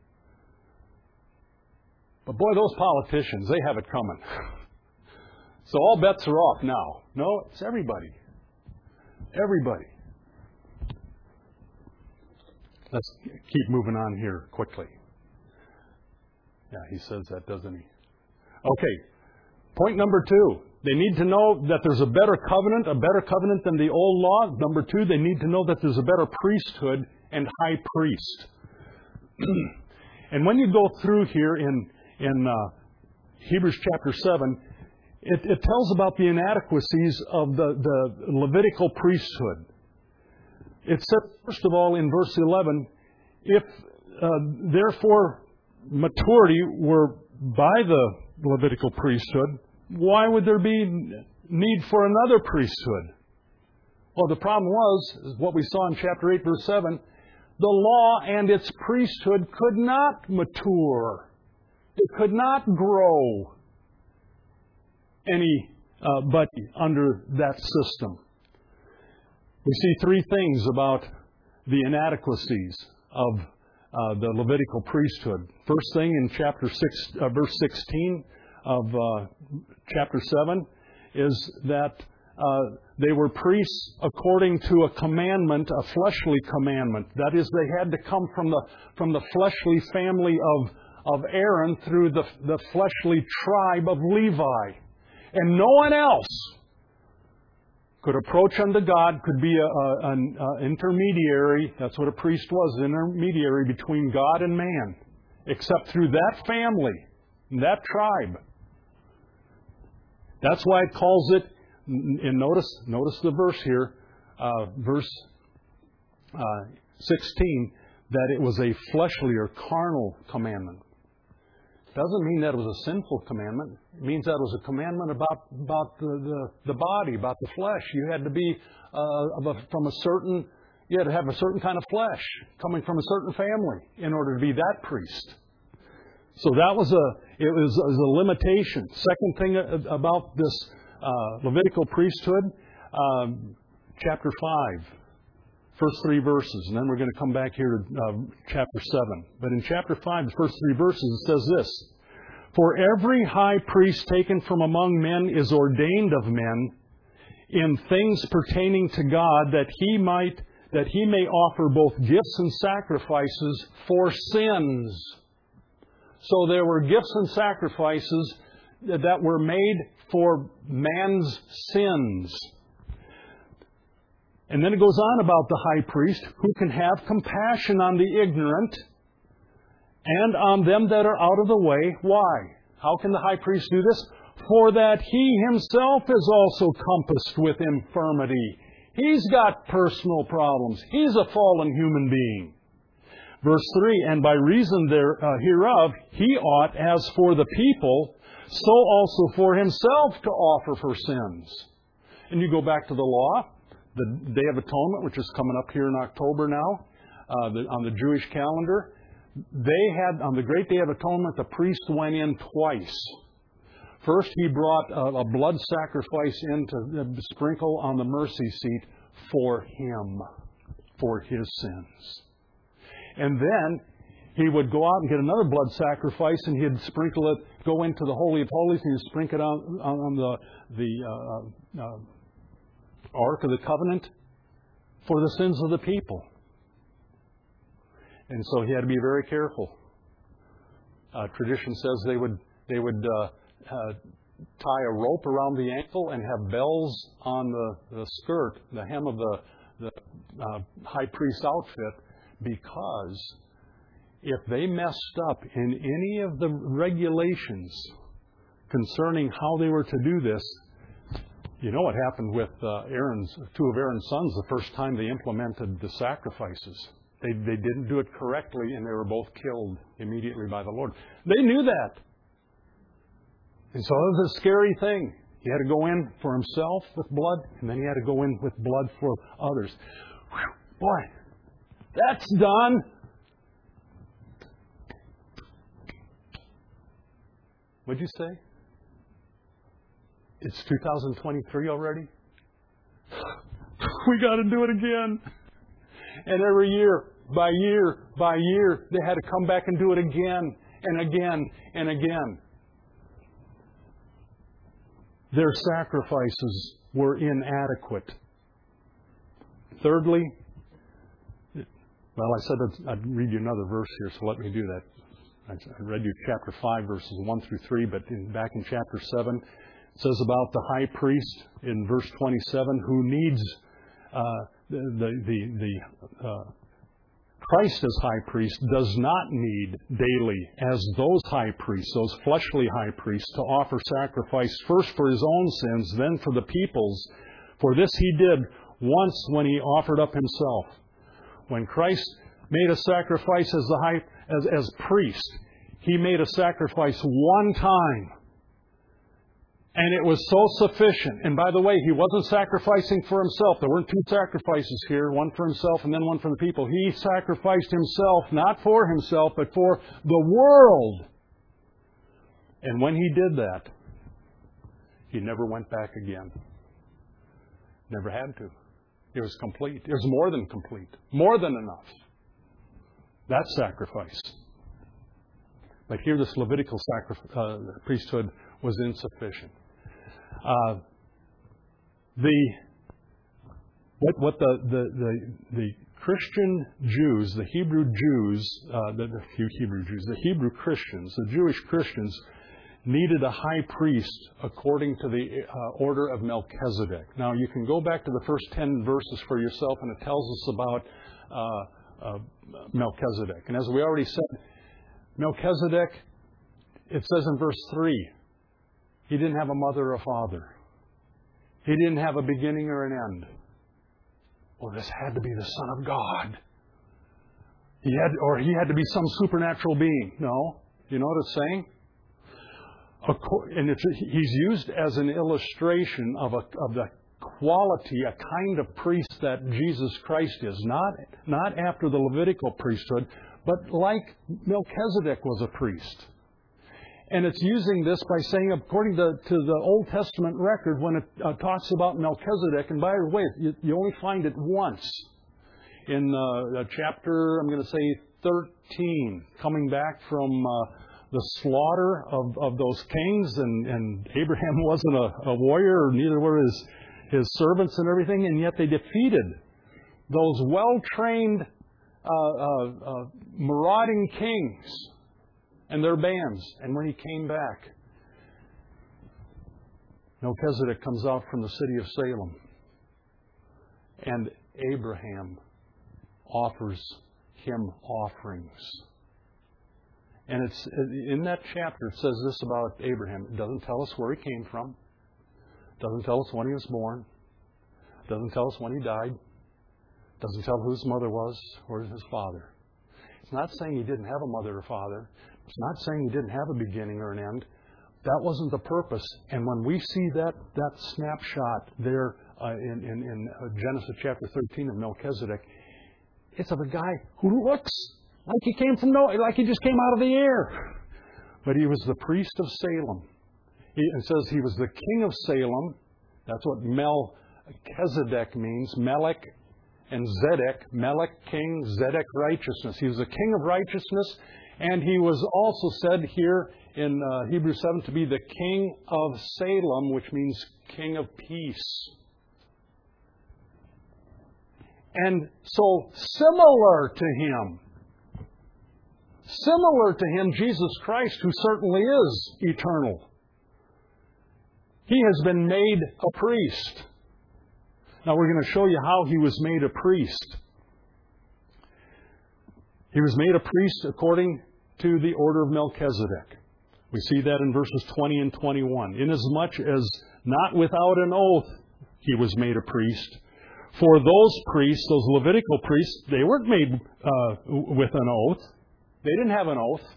Speaker 1: But boy, those politicians, they have it coming. So all bets are off now. No, it's everybody. Everybody. Let's keep moving on here quickly. Yeah, he says that, doesn't he? Okay. Point number two. They need to know that there's a better covenant, a better covenant than the old law. Number two, they need to know that there's a better priesthood and high priest. And when you go through here in in uh, Hebrews chapter seven, it, it tells about the inadequacies of the, the Levitical priesthood. It says, first of all, in verse eleven, if uh, therefore maturity were by the Levitical priesthood, why would there be need for another priesthood? Well, the problem was, is what we saw in chapter eight, verse seven, the law and its priesthood could not mature. It could not grow any uh, but under that system. We see three things about the inadequacies of uh, the Levitical priesthood. First thing in chapter six, uh, verse sixteen of uh, chapter seven is that uh, they were priests according to a commandment, a fleshly commandment. That is, they had to come from the from the fleshly family of of Aaron through the the fleshly tribe of Levi, and no one else could approach unto God, could be a, a, an a intermediary. That's what a priest was, an intermediary between God and man, except through that family, that tribe. That's why it calls it, and notice, notice the verse here, uh, verse uh, sixteen, that it was a fleshly or carnal commandment. Doesn't mean that it was a sinful commandment. It means that it was a commandment about about the, the, the body, about the flesh. You had to be uh, of a, from a certain, you had to have a certain kind of flesh coming from a certain family in order to be that priest. So that was a it was, it was a limitation. Second thing about this uh, Levitical priesthood, um, chapter five. First three verses, and then we're going to come back here to uh, chapter seven. But in chapter five, the first three verses, it says this: For every high priest taken from among men is ordained of men in things pertaining to God, that he might that he may offer both gifts and sacrifices for sins. So there were gifts and sacrifices that were made for man's sins. And then it goes on about the high priest who can have compassion on the ignorant and on them that are out of the way. Why? How can the high priest do this? For that he himself is also compassed with infirmity. He's got personal problems. He's a fallen human being. Verse three, and by reason there, uh, hereof, he ought, as for the people, so also for himself to offer for sins. And you go back to the law. The Day of Atonement, which is coming up here in October now, uh, the, on the Jewish calendar, they had, on the Great Day of Atonement, the priest went in twice. First, he brought a, a blood sacrifice in to uh, sprinkle on the mercy seat for him, for his sins. And then he would go out and get another blood sacrifice, and he'd sprinkle it, go into the Holy of Holies, and he'd sprinkle it on, on the the uh, uh, Ark of the Covenant for the sins of the people. And so he had to be very careful. Uh, tradition says they would they would uh, uh, tie a rope around the ankle and have bells on the, the skirt, the hem of the, the uh, high priest's outfit, because if they messed up in any of the regulations concerning how they were to do this, you know what happened with uh, Aaron's two of Aaron's sons the first time they implemented the sacrifices. They, they didn't do it correctly, and they were both killed immediately by the Lord. They knew that. And so it was a scary thing. He had to go in for himself with blood, and then he had to go in with blood for others. Whew, boy, that's done. What'd you say? It's two thousand twenty-three already? We got to do it again. And every year, by year, by year, they had to come back and do it again and again and again. Their sacrifices were inadequate. Thirdly, well, I said I'd read you another verse here, so let me do that. I read you chapter five, verses one through three, but in, back in chapter seven, it says about the high priest in verse twenty-seven who needs uh, the, the, the, the uh, Christ as high priest does not need daily as those high priests, those fleshly high priests, to offer sacrifice first for his own sins, then for the people's. For this he did once when he offered up himself. When Christ made a sacrifice as the high as, as priest, he made a sacrifice one time. And it was so sufficient. And by the way, he wasn't sacrificing for himself. There weren't two sacrifices here, one for himself and then one for the people. He sacrificed himself, not for himself, but for the world. And when he did that, he never went back again. Never had to. It was complete. It was more than complete. More than enough. That sacrifice. But here this Levitical sacrifice, uh, priesthood was insufficient. Uh, the what what the the the, the Christian Jews, the Hebrew Jews, uh, the, the Hebrew Jews, the Hebrew Christians, the Jewish Christians needed a high priest according to the uh, order of Melchizedek. Now you can go back to the first ten verses for yourself, and it tells us about uh, uh, Melchizedek. And as we already said, Melchizedek, it says in verse three, he didn't have a mother or a father. He didn't have a beginning or an end. Well, this had to be the Son of God. He had, or he had to be some supernatural being. No. You know what it's saying? And it's, he's used as an illustration of, a, of the quality, a kind of priest that Jesus Christ is. Not, not after the Levitical priesthood, but like Melchizedek was a priest. And it's using this by saying, according to, to the Old Testament record, when it uh, talks about Melchizedek, and by the way, you, you only find it once in uh, chapter, I'm going to say thirteen, coming back from uh, the slaughter of, of those kings, and, and Abraham wasn't a, a warrior, neither were his, his servants and everything, and yet they defeated those well-trained uh, uh, uh, marauding kings and their bands. And when he came back, Melchizedek comes out from the city of Salem, and Abraham offers him offerings. And it's in that chapter, it says this about Abraham. It doesn't tell us where he came from. It doesn't tell us when he was born. It doesn't tell us when he died. It doesn't tell who his mother was or his father. It's not saying he didn't have a mother or father. It's not saying he didn't have a beginning or an end. That wasn't the purpose. And when we see that that snapshot there uh, in, in, in Genesis chapter thirteen of Melchizedek, it's of a guy who looks like he came from no, like he just came out of the air. But he was the priest of Salem. He, it says he was the king of Salem. That's what Melchizedek means. Melech and Zedek. Melech, king. Zedek, righteousness. He was the king of righteousness. And he was also said here in uh, Hebrews seven to be the king of Salem, which means king of peace. And so similar to him, similar to him, Jesus Christ, who certainly is eternal, he has been made a priest. Now we're going to show you how he was made a priest. He was made a priest according to the order of Melchizedek. We see that in verses twenty and twenty-one. Inasmuch as not without an oath he was made a priest, For those priests, those Levitical priests, they weren't made uh, with an oath. They didn't have an oath.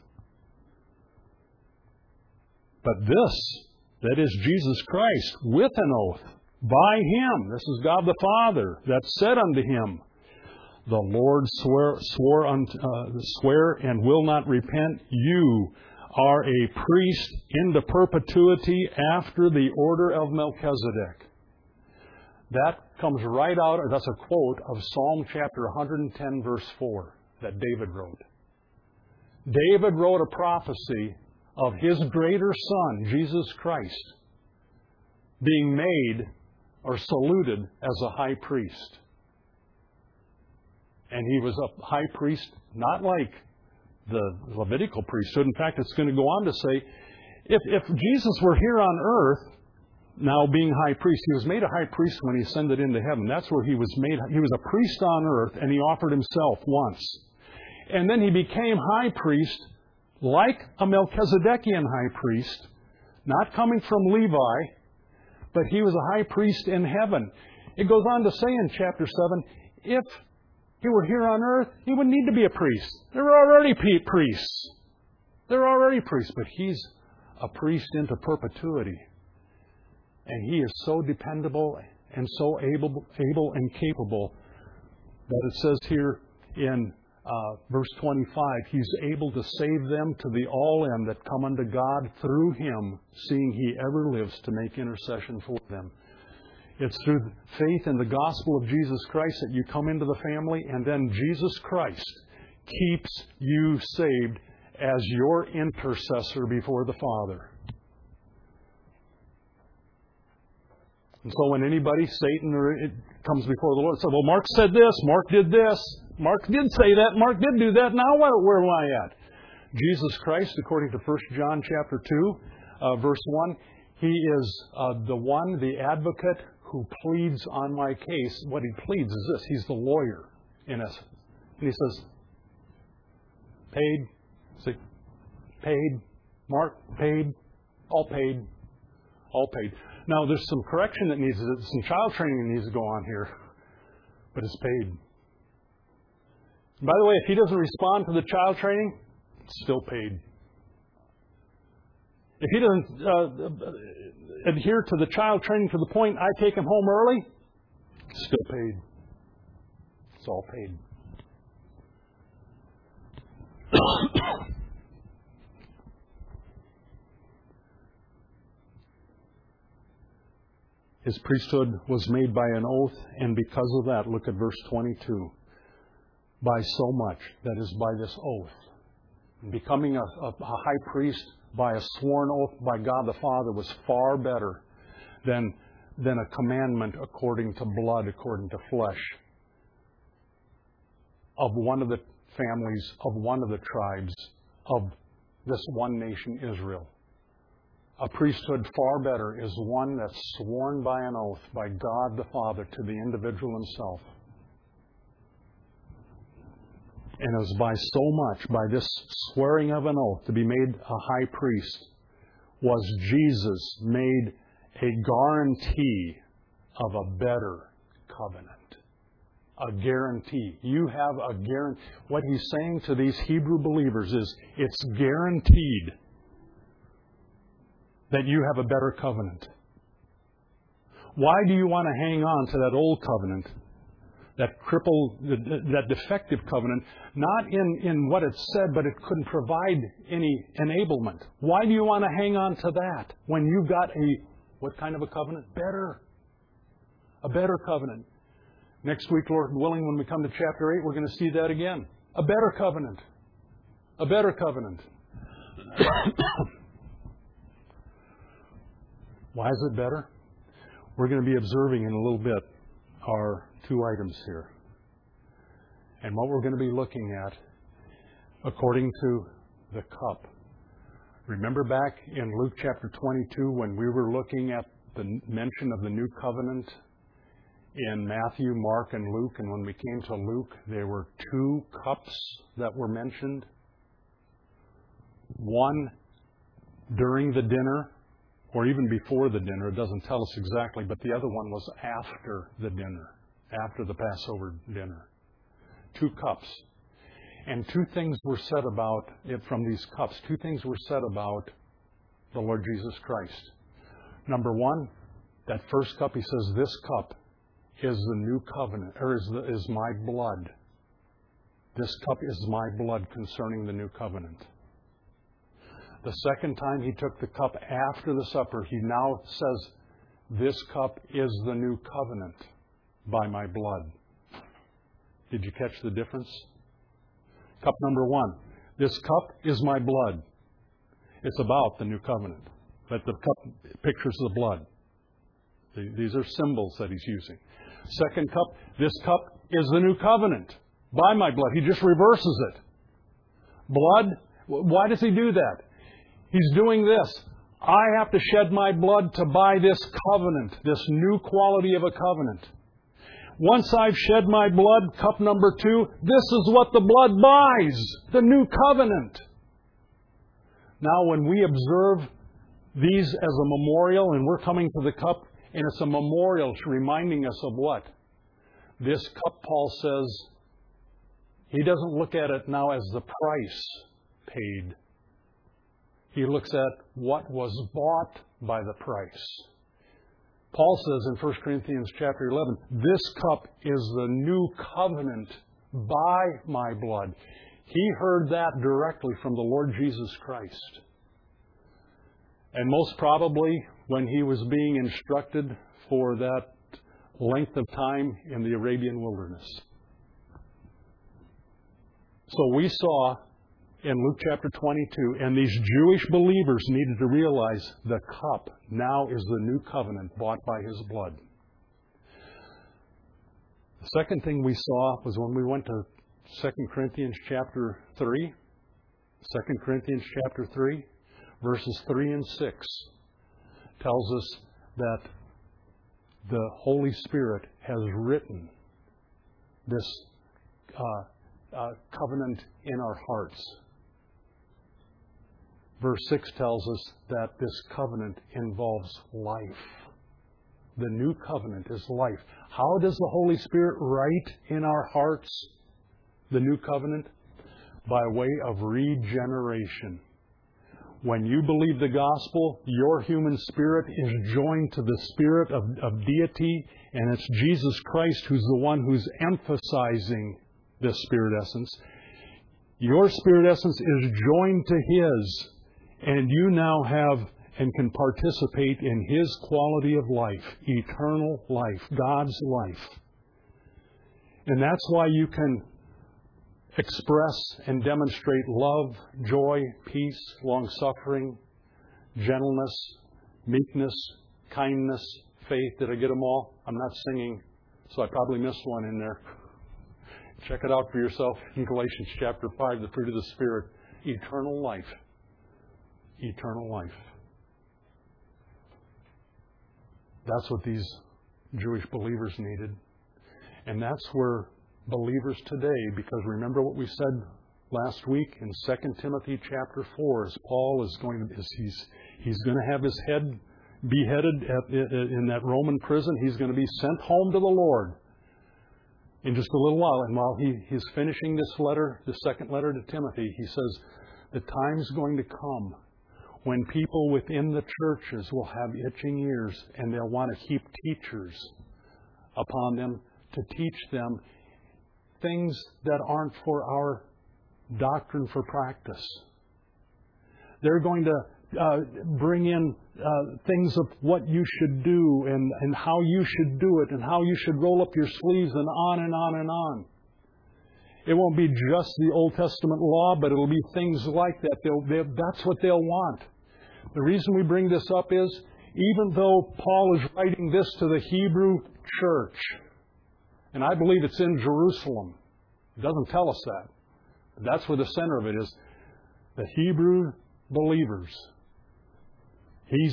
Speaker 1: But this, that is Jesus Christ, with an oath, by Him. This is God the Father that said unto Him, the Lord swore, swore, unto, uh, swear and will not repent. You are a priest into perpetuity after the order of Melchizedek. That comes right out, that's a quote of Psalm chapter one hundred ten, verse four, that David wrote. David wrote a prophecy of his greater Son, Jesus Christ, being made or saluted as a high priest. And he was a high priest, not like the Levitical priesthood. In fact, it's going to go on to say, if, if Jesus were here on earth, now being high priest, he was made a high priest when he ascended into heaven. That's where he was made. He was a priest on earth, and he offered himself once. And then he became high priest like a Melchizedekian high priest, not coming from Levi, but he was a high priest in heaven. It goes on to say in chapter seven, if he were here on earth, he wouldn't need to be a priest. There were already priests. There are already priests, but he's a priest into perpetuity. And he is so dependable and so able, able and capable that it says here in uh, verse twenty-five, He's able to save them to the all end that come unto God through Him, seeing He ever lives to make intercession for them. It's through faith in the gospel of Jesus Christ that you come into the family, and then Jesus Christ keeps you saved as your intercessor before the Father. And so when anybody, Satan, or it comes before the Lord and says, well, Mark said this, Mark did this, Mark did say that, Mark did do that, now where, where am I at? Jesus Christ, according to First John chapter two, uh, verse one, He is uh, the one, the advocate, who pleads on my case. What He pleads is this. He's the lawyer, in essence. And He says, paid, see, paid, Mark, paid, all paid, all paid. Now, there's some correction that needs, some child training that needs to go on here, but it's paid. And by the way, if he doesn't respond to the child training, it's still paid. If he doesn't uh, adhere to the child training to the point I take him home early, it's still paid. It's all paid. His priesthood was made by an oath, and because of that, look at verse twenty-two. By so much, that is by this oath. Becoming a, a, a high priest by a sworn oath by God the Father was far better than, than a commandment according to blood, according to flesh, of one of the families, of one of the tribes, of this one nation, Israel. A priesthood far better is one that's sworn by an oath by God the Father to the individual himself. And it was by so much, by this swearing of an oath to be made a high priest, was Jesus made a guarantee of a better covenant. A guarantee. You have a guarantee. What he's saying to these Hebrew believers is, it's guaranteed that you have a better covenant. Why do you want to hang on to that old covenant, that crippled, that defective covenant, not in, in what it said, but it couldn't provide any enablement? Why do you want to hang on to that when you've got a, what kind of a covenant? Better. A better covenant. Next week, Lord willing, when we come to chapter eight, we're going to see that again. A better covenant. A better covenant. Why is it better? We're going to be observing in a little bit our two items here. And what we're going to be looking at, according to the cup. Remember back in Luke chapter twenty-two when we were looking at the mention of the new covenant in Matthew, Mark, and Luke, and when we came to Luke, there were two cups that were mentioned. One during the dinner, or even before the dinner, it doesn't tell us exactly, but the other one was after the dinner. after the Passover dinner. Two cups. And two things were said about it from these cups. Two things were said about the Lord Jesus Christ. Number one, that first cup, he says, this cup is the new covenant, or is, the, is my blood. This cup is my blood concerning the new covenant. The second time he took the cup after the supper, he now says, this cup is the new covenant by my blood. Did you catch the difference? Cup number one. This cup is my blood. It's about the new covenant. But the cup pictures the blood. These are symbols that he's using. Second cup. This cup is the new covenant by my blood. He just reverses it. Blood. Why does he do that? He's doing this. I have to shed my blood to buy this covenant, this new quality of a covenant. Once I've shed my blood, cup number two, this is what the blood buys, the new covenant. Now, when we observe these as a memorial, and we're coming to the cup, and it's a memorial reminding us of what? This cup, Paul says, he doesn't look at it now as the price paid. He looks at what was bought by the price. Paul says in First Corinthians chapter eleven, this cup is the new covenant by my blood. He heard that directly from the Lord Jesus Christ. And most probably when he was being instructed for that length of time in the Arabian wilderness. So we saw in Luke chapter twenty-two, and these Jewish believers needed to realize the cup now is the new covenant bought by his blood. The second thing we saw was when we went to Second Corinthians chapter three. Second Corinthians chapter three, verses three and six tells us that the Holy Spirit has written this uh, uh, covenant in our hearts. Verse six tells us that this covenant involves life. The new covenant is life. How does the Holy Spirit write in our hearts the new covenant? By way of regeneration. When you believe the gospel, your human spirit is joined to the spirit of, of deity, and it's Jesus Christ who's the one who's emphasizing this spirit essence. Your spirit essence is joined to His, and you now have and can participate in His quality of life, eternal life, God's life. And that's why you can express and demonstrate love, joy, peace, long-suffering, gentleness, meekness, kindness, faith. Did I get them all? I'm not singing, so I probably missed one in there. Check it out for yourself in Galatians chapter five, the fruit of the Spirit. Eternal life. Eternal life. That's what these Jewish believers needed. And that's where believers today, because remember what we said last week in Second Timothy chapter four, as Paul is going to, is he's, he's going to have his head beheaded at, in that Roman prison. He's going to be sent home to the Lord in just a little while. And while he, he's finishing this letter, the second letter to Timothy, he says, the time's going to come when people within the churches will have itching ears and they'll want to keep teachers upon them to teach them things that aren't for our doctrine for practice. They're going to uh, bring in uh, things of what you should do and, and how you should do it and how you should roll up your sleeves and on and on and on. It won't be just the Old Testament law, but it'll be things like that. They'll, they'll, that's what they'll want. The reason we bring this up is, even though Paul is writing this to the Hebrew church, and I believe it's in Jerusalem, it doesn't tell us that. But that's where the center of it is. The Hebrew believers. He's,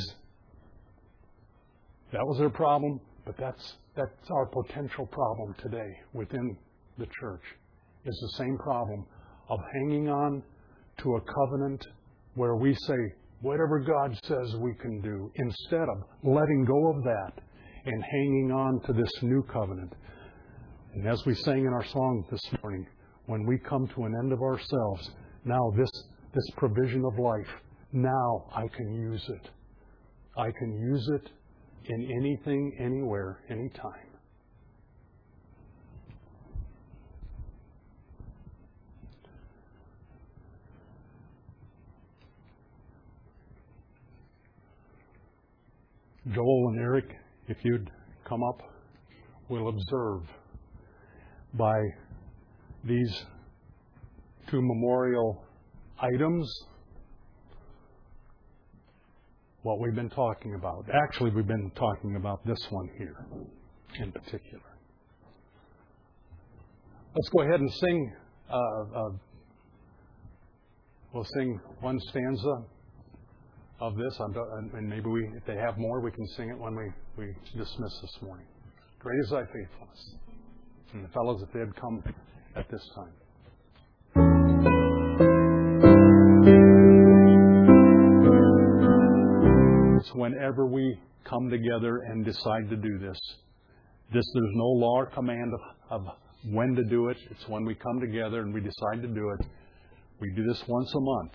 Speaker 1: that was their problem, but that's, that's our potential problem today within the church. Is the same problem of hanging on to a covenant where we say, whatever God says we can do, instead of letting go of that and hanging on to this new covenant. And as we sang in our song this morning, when we come to an end of ourselves, now this, this provision of life, now I can use it. I can use it in anything, anywhere, anytime. Joel and Eric, if you'd come up, we'll observe by these two memorial items what we've been talking about. Actually, we've been talking about this one here in particular. Let's go ahead and sing. Uh, uh, we'll sing one stanza of this, and maybe we, if they have more, we can sing it when we, we dismiss this morning. Great is thy faithfulness. And the fellows, if they had come at this time. It's whenever we come together and decide to do this. This there's no law or command of, of when to do it. It's when we come together and we decide to do it. We do this once a month.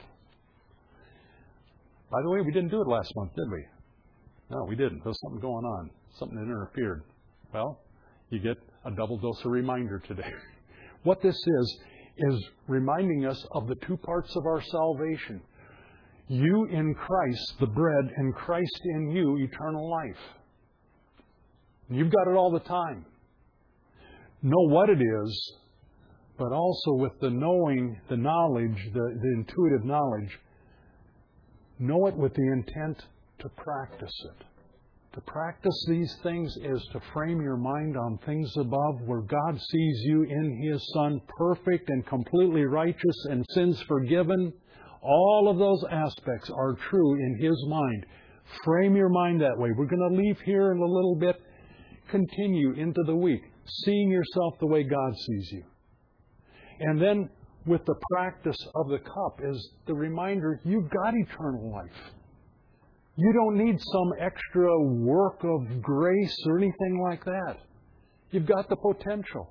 Speaker 1: By the way, we didn't do it last month, did we? No, we didn't. There was something going on. Something that interfered. Well, you get a double dose of reminder today. What this is, is reminding us of the two parts of our salvation. You in Christ, the bread, and Christ in you, eternal life. You've got it all the time. Know what it is, but also with the knowing, the knowledge, the, the intuitive knowledge, know it with the intent to practice it. To practice these things is to frame your mind on things above, where God sees you in His Son, perfect and completely righteous and sins forgiven. All of those aspects are true in His mind. Frame your mind that way. We're going to leave here in a little bit. Continue into the week, seeing yourself the way God sees you. And then with the practice of the cup is the reminder, you've got eternal life. You don't need some extra work of grace or anything like that. You've got the potential.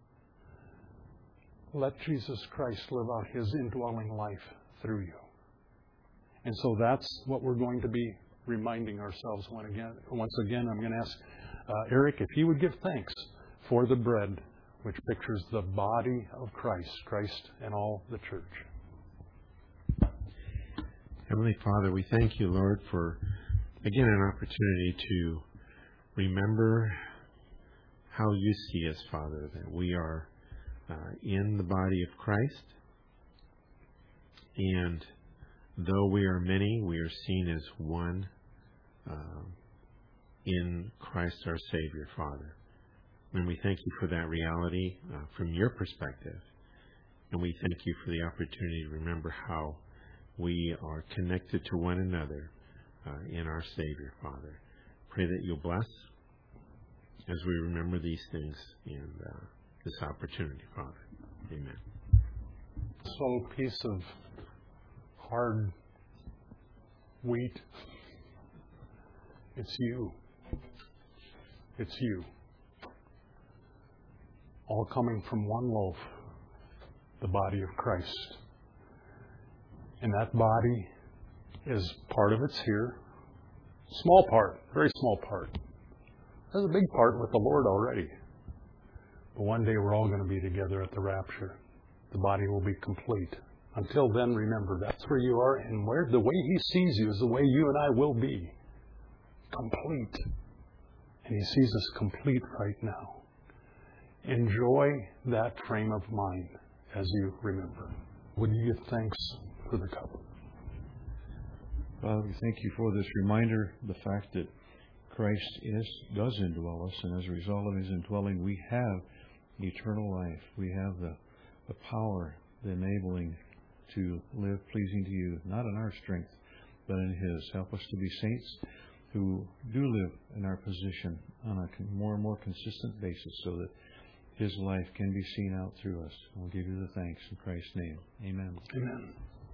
Speaker 1: Let Jesus Christ live out His indwelling life through you. And so that's what we're going to be reminding ourselves when again, once again. I'm going to ask uh, Eric if he would give thanks for the bread, which pictures the body of Christ, Christ and all the church.
Speaker 2: Heavenly Father, we thank you, Lord, for, again, an opportunity to remember how you see us, Father, that we are uh, in the body of Christ. And though we are many, we are seen as one uh, in Christ our Savior, Father. And we thank you for that reality uh, from your perspective. And we thank you for the opportunity to remember how we are connected to one another uh, in our Savior, Father. Pray that you'll bless as we remember these things and uh, this opportunity, Father. Amen.
Speaker 1: So a piece of hard wheat. It's you. It's you. All coming from one loaf, the body of Christ. And that body is part of it's here. Small part, very small part. There's a big part with the Lord already. But one day we're all going to be together at the rapture. The body will be complete. Until then, remember, that's where you are, and where the way He sees you is the way you and I will be. Complete. And He sees us complete right now. Enjoy that frame of mind as you remember. Would you give thanks for the cup?
Speaker 3: Father, we thank you for this reminder, the fact that Christ is, does indwell us, and as a result of His indwelling, we have eternal life. We have the, the power, the enabling to live pleasing to you, not in our strength, but in His. Help us to be saints who do live in our position on a more and more consistent basis so that His life can be seen out through us. We'll give you the thanks in Christ's name. Amen.
Speaker 1: Amen.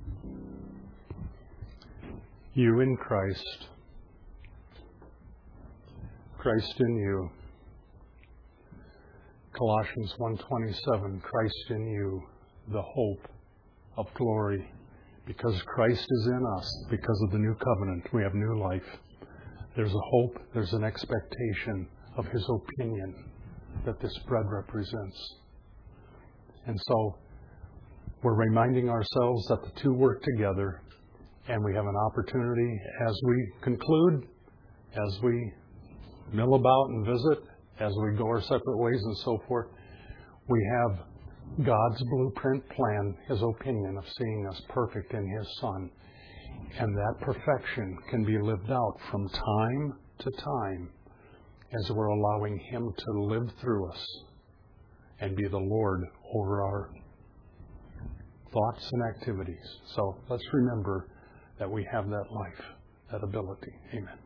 Speaker 1: You in Christ, Christ in you, Colossians one twenty-seven, Christ in you, the hope of glory. Because Christ is in us, because of the new covenant, we have new life. There's a hope, there's an expectation of His opinion that this bread represents. And so we're reminding ourselves that the two work together, and we have an opportunity as we conclude, as we mill about and visit, as we go our separate ways and so forth, we have God's blueprint plan, His opinion of seeing us perfect in His Son. And that perfection can be lived out from time to time as we're allowing Him to live through us and be the Lord over our thoughts and activities. So let's remember that we have that life, that ability. Amen.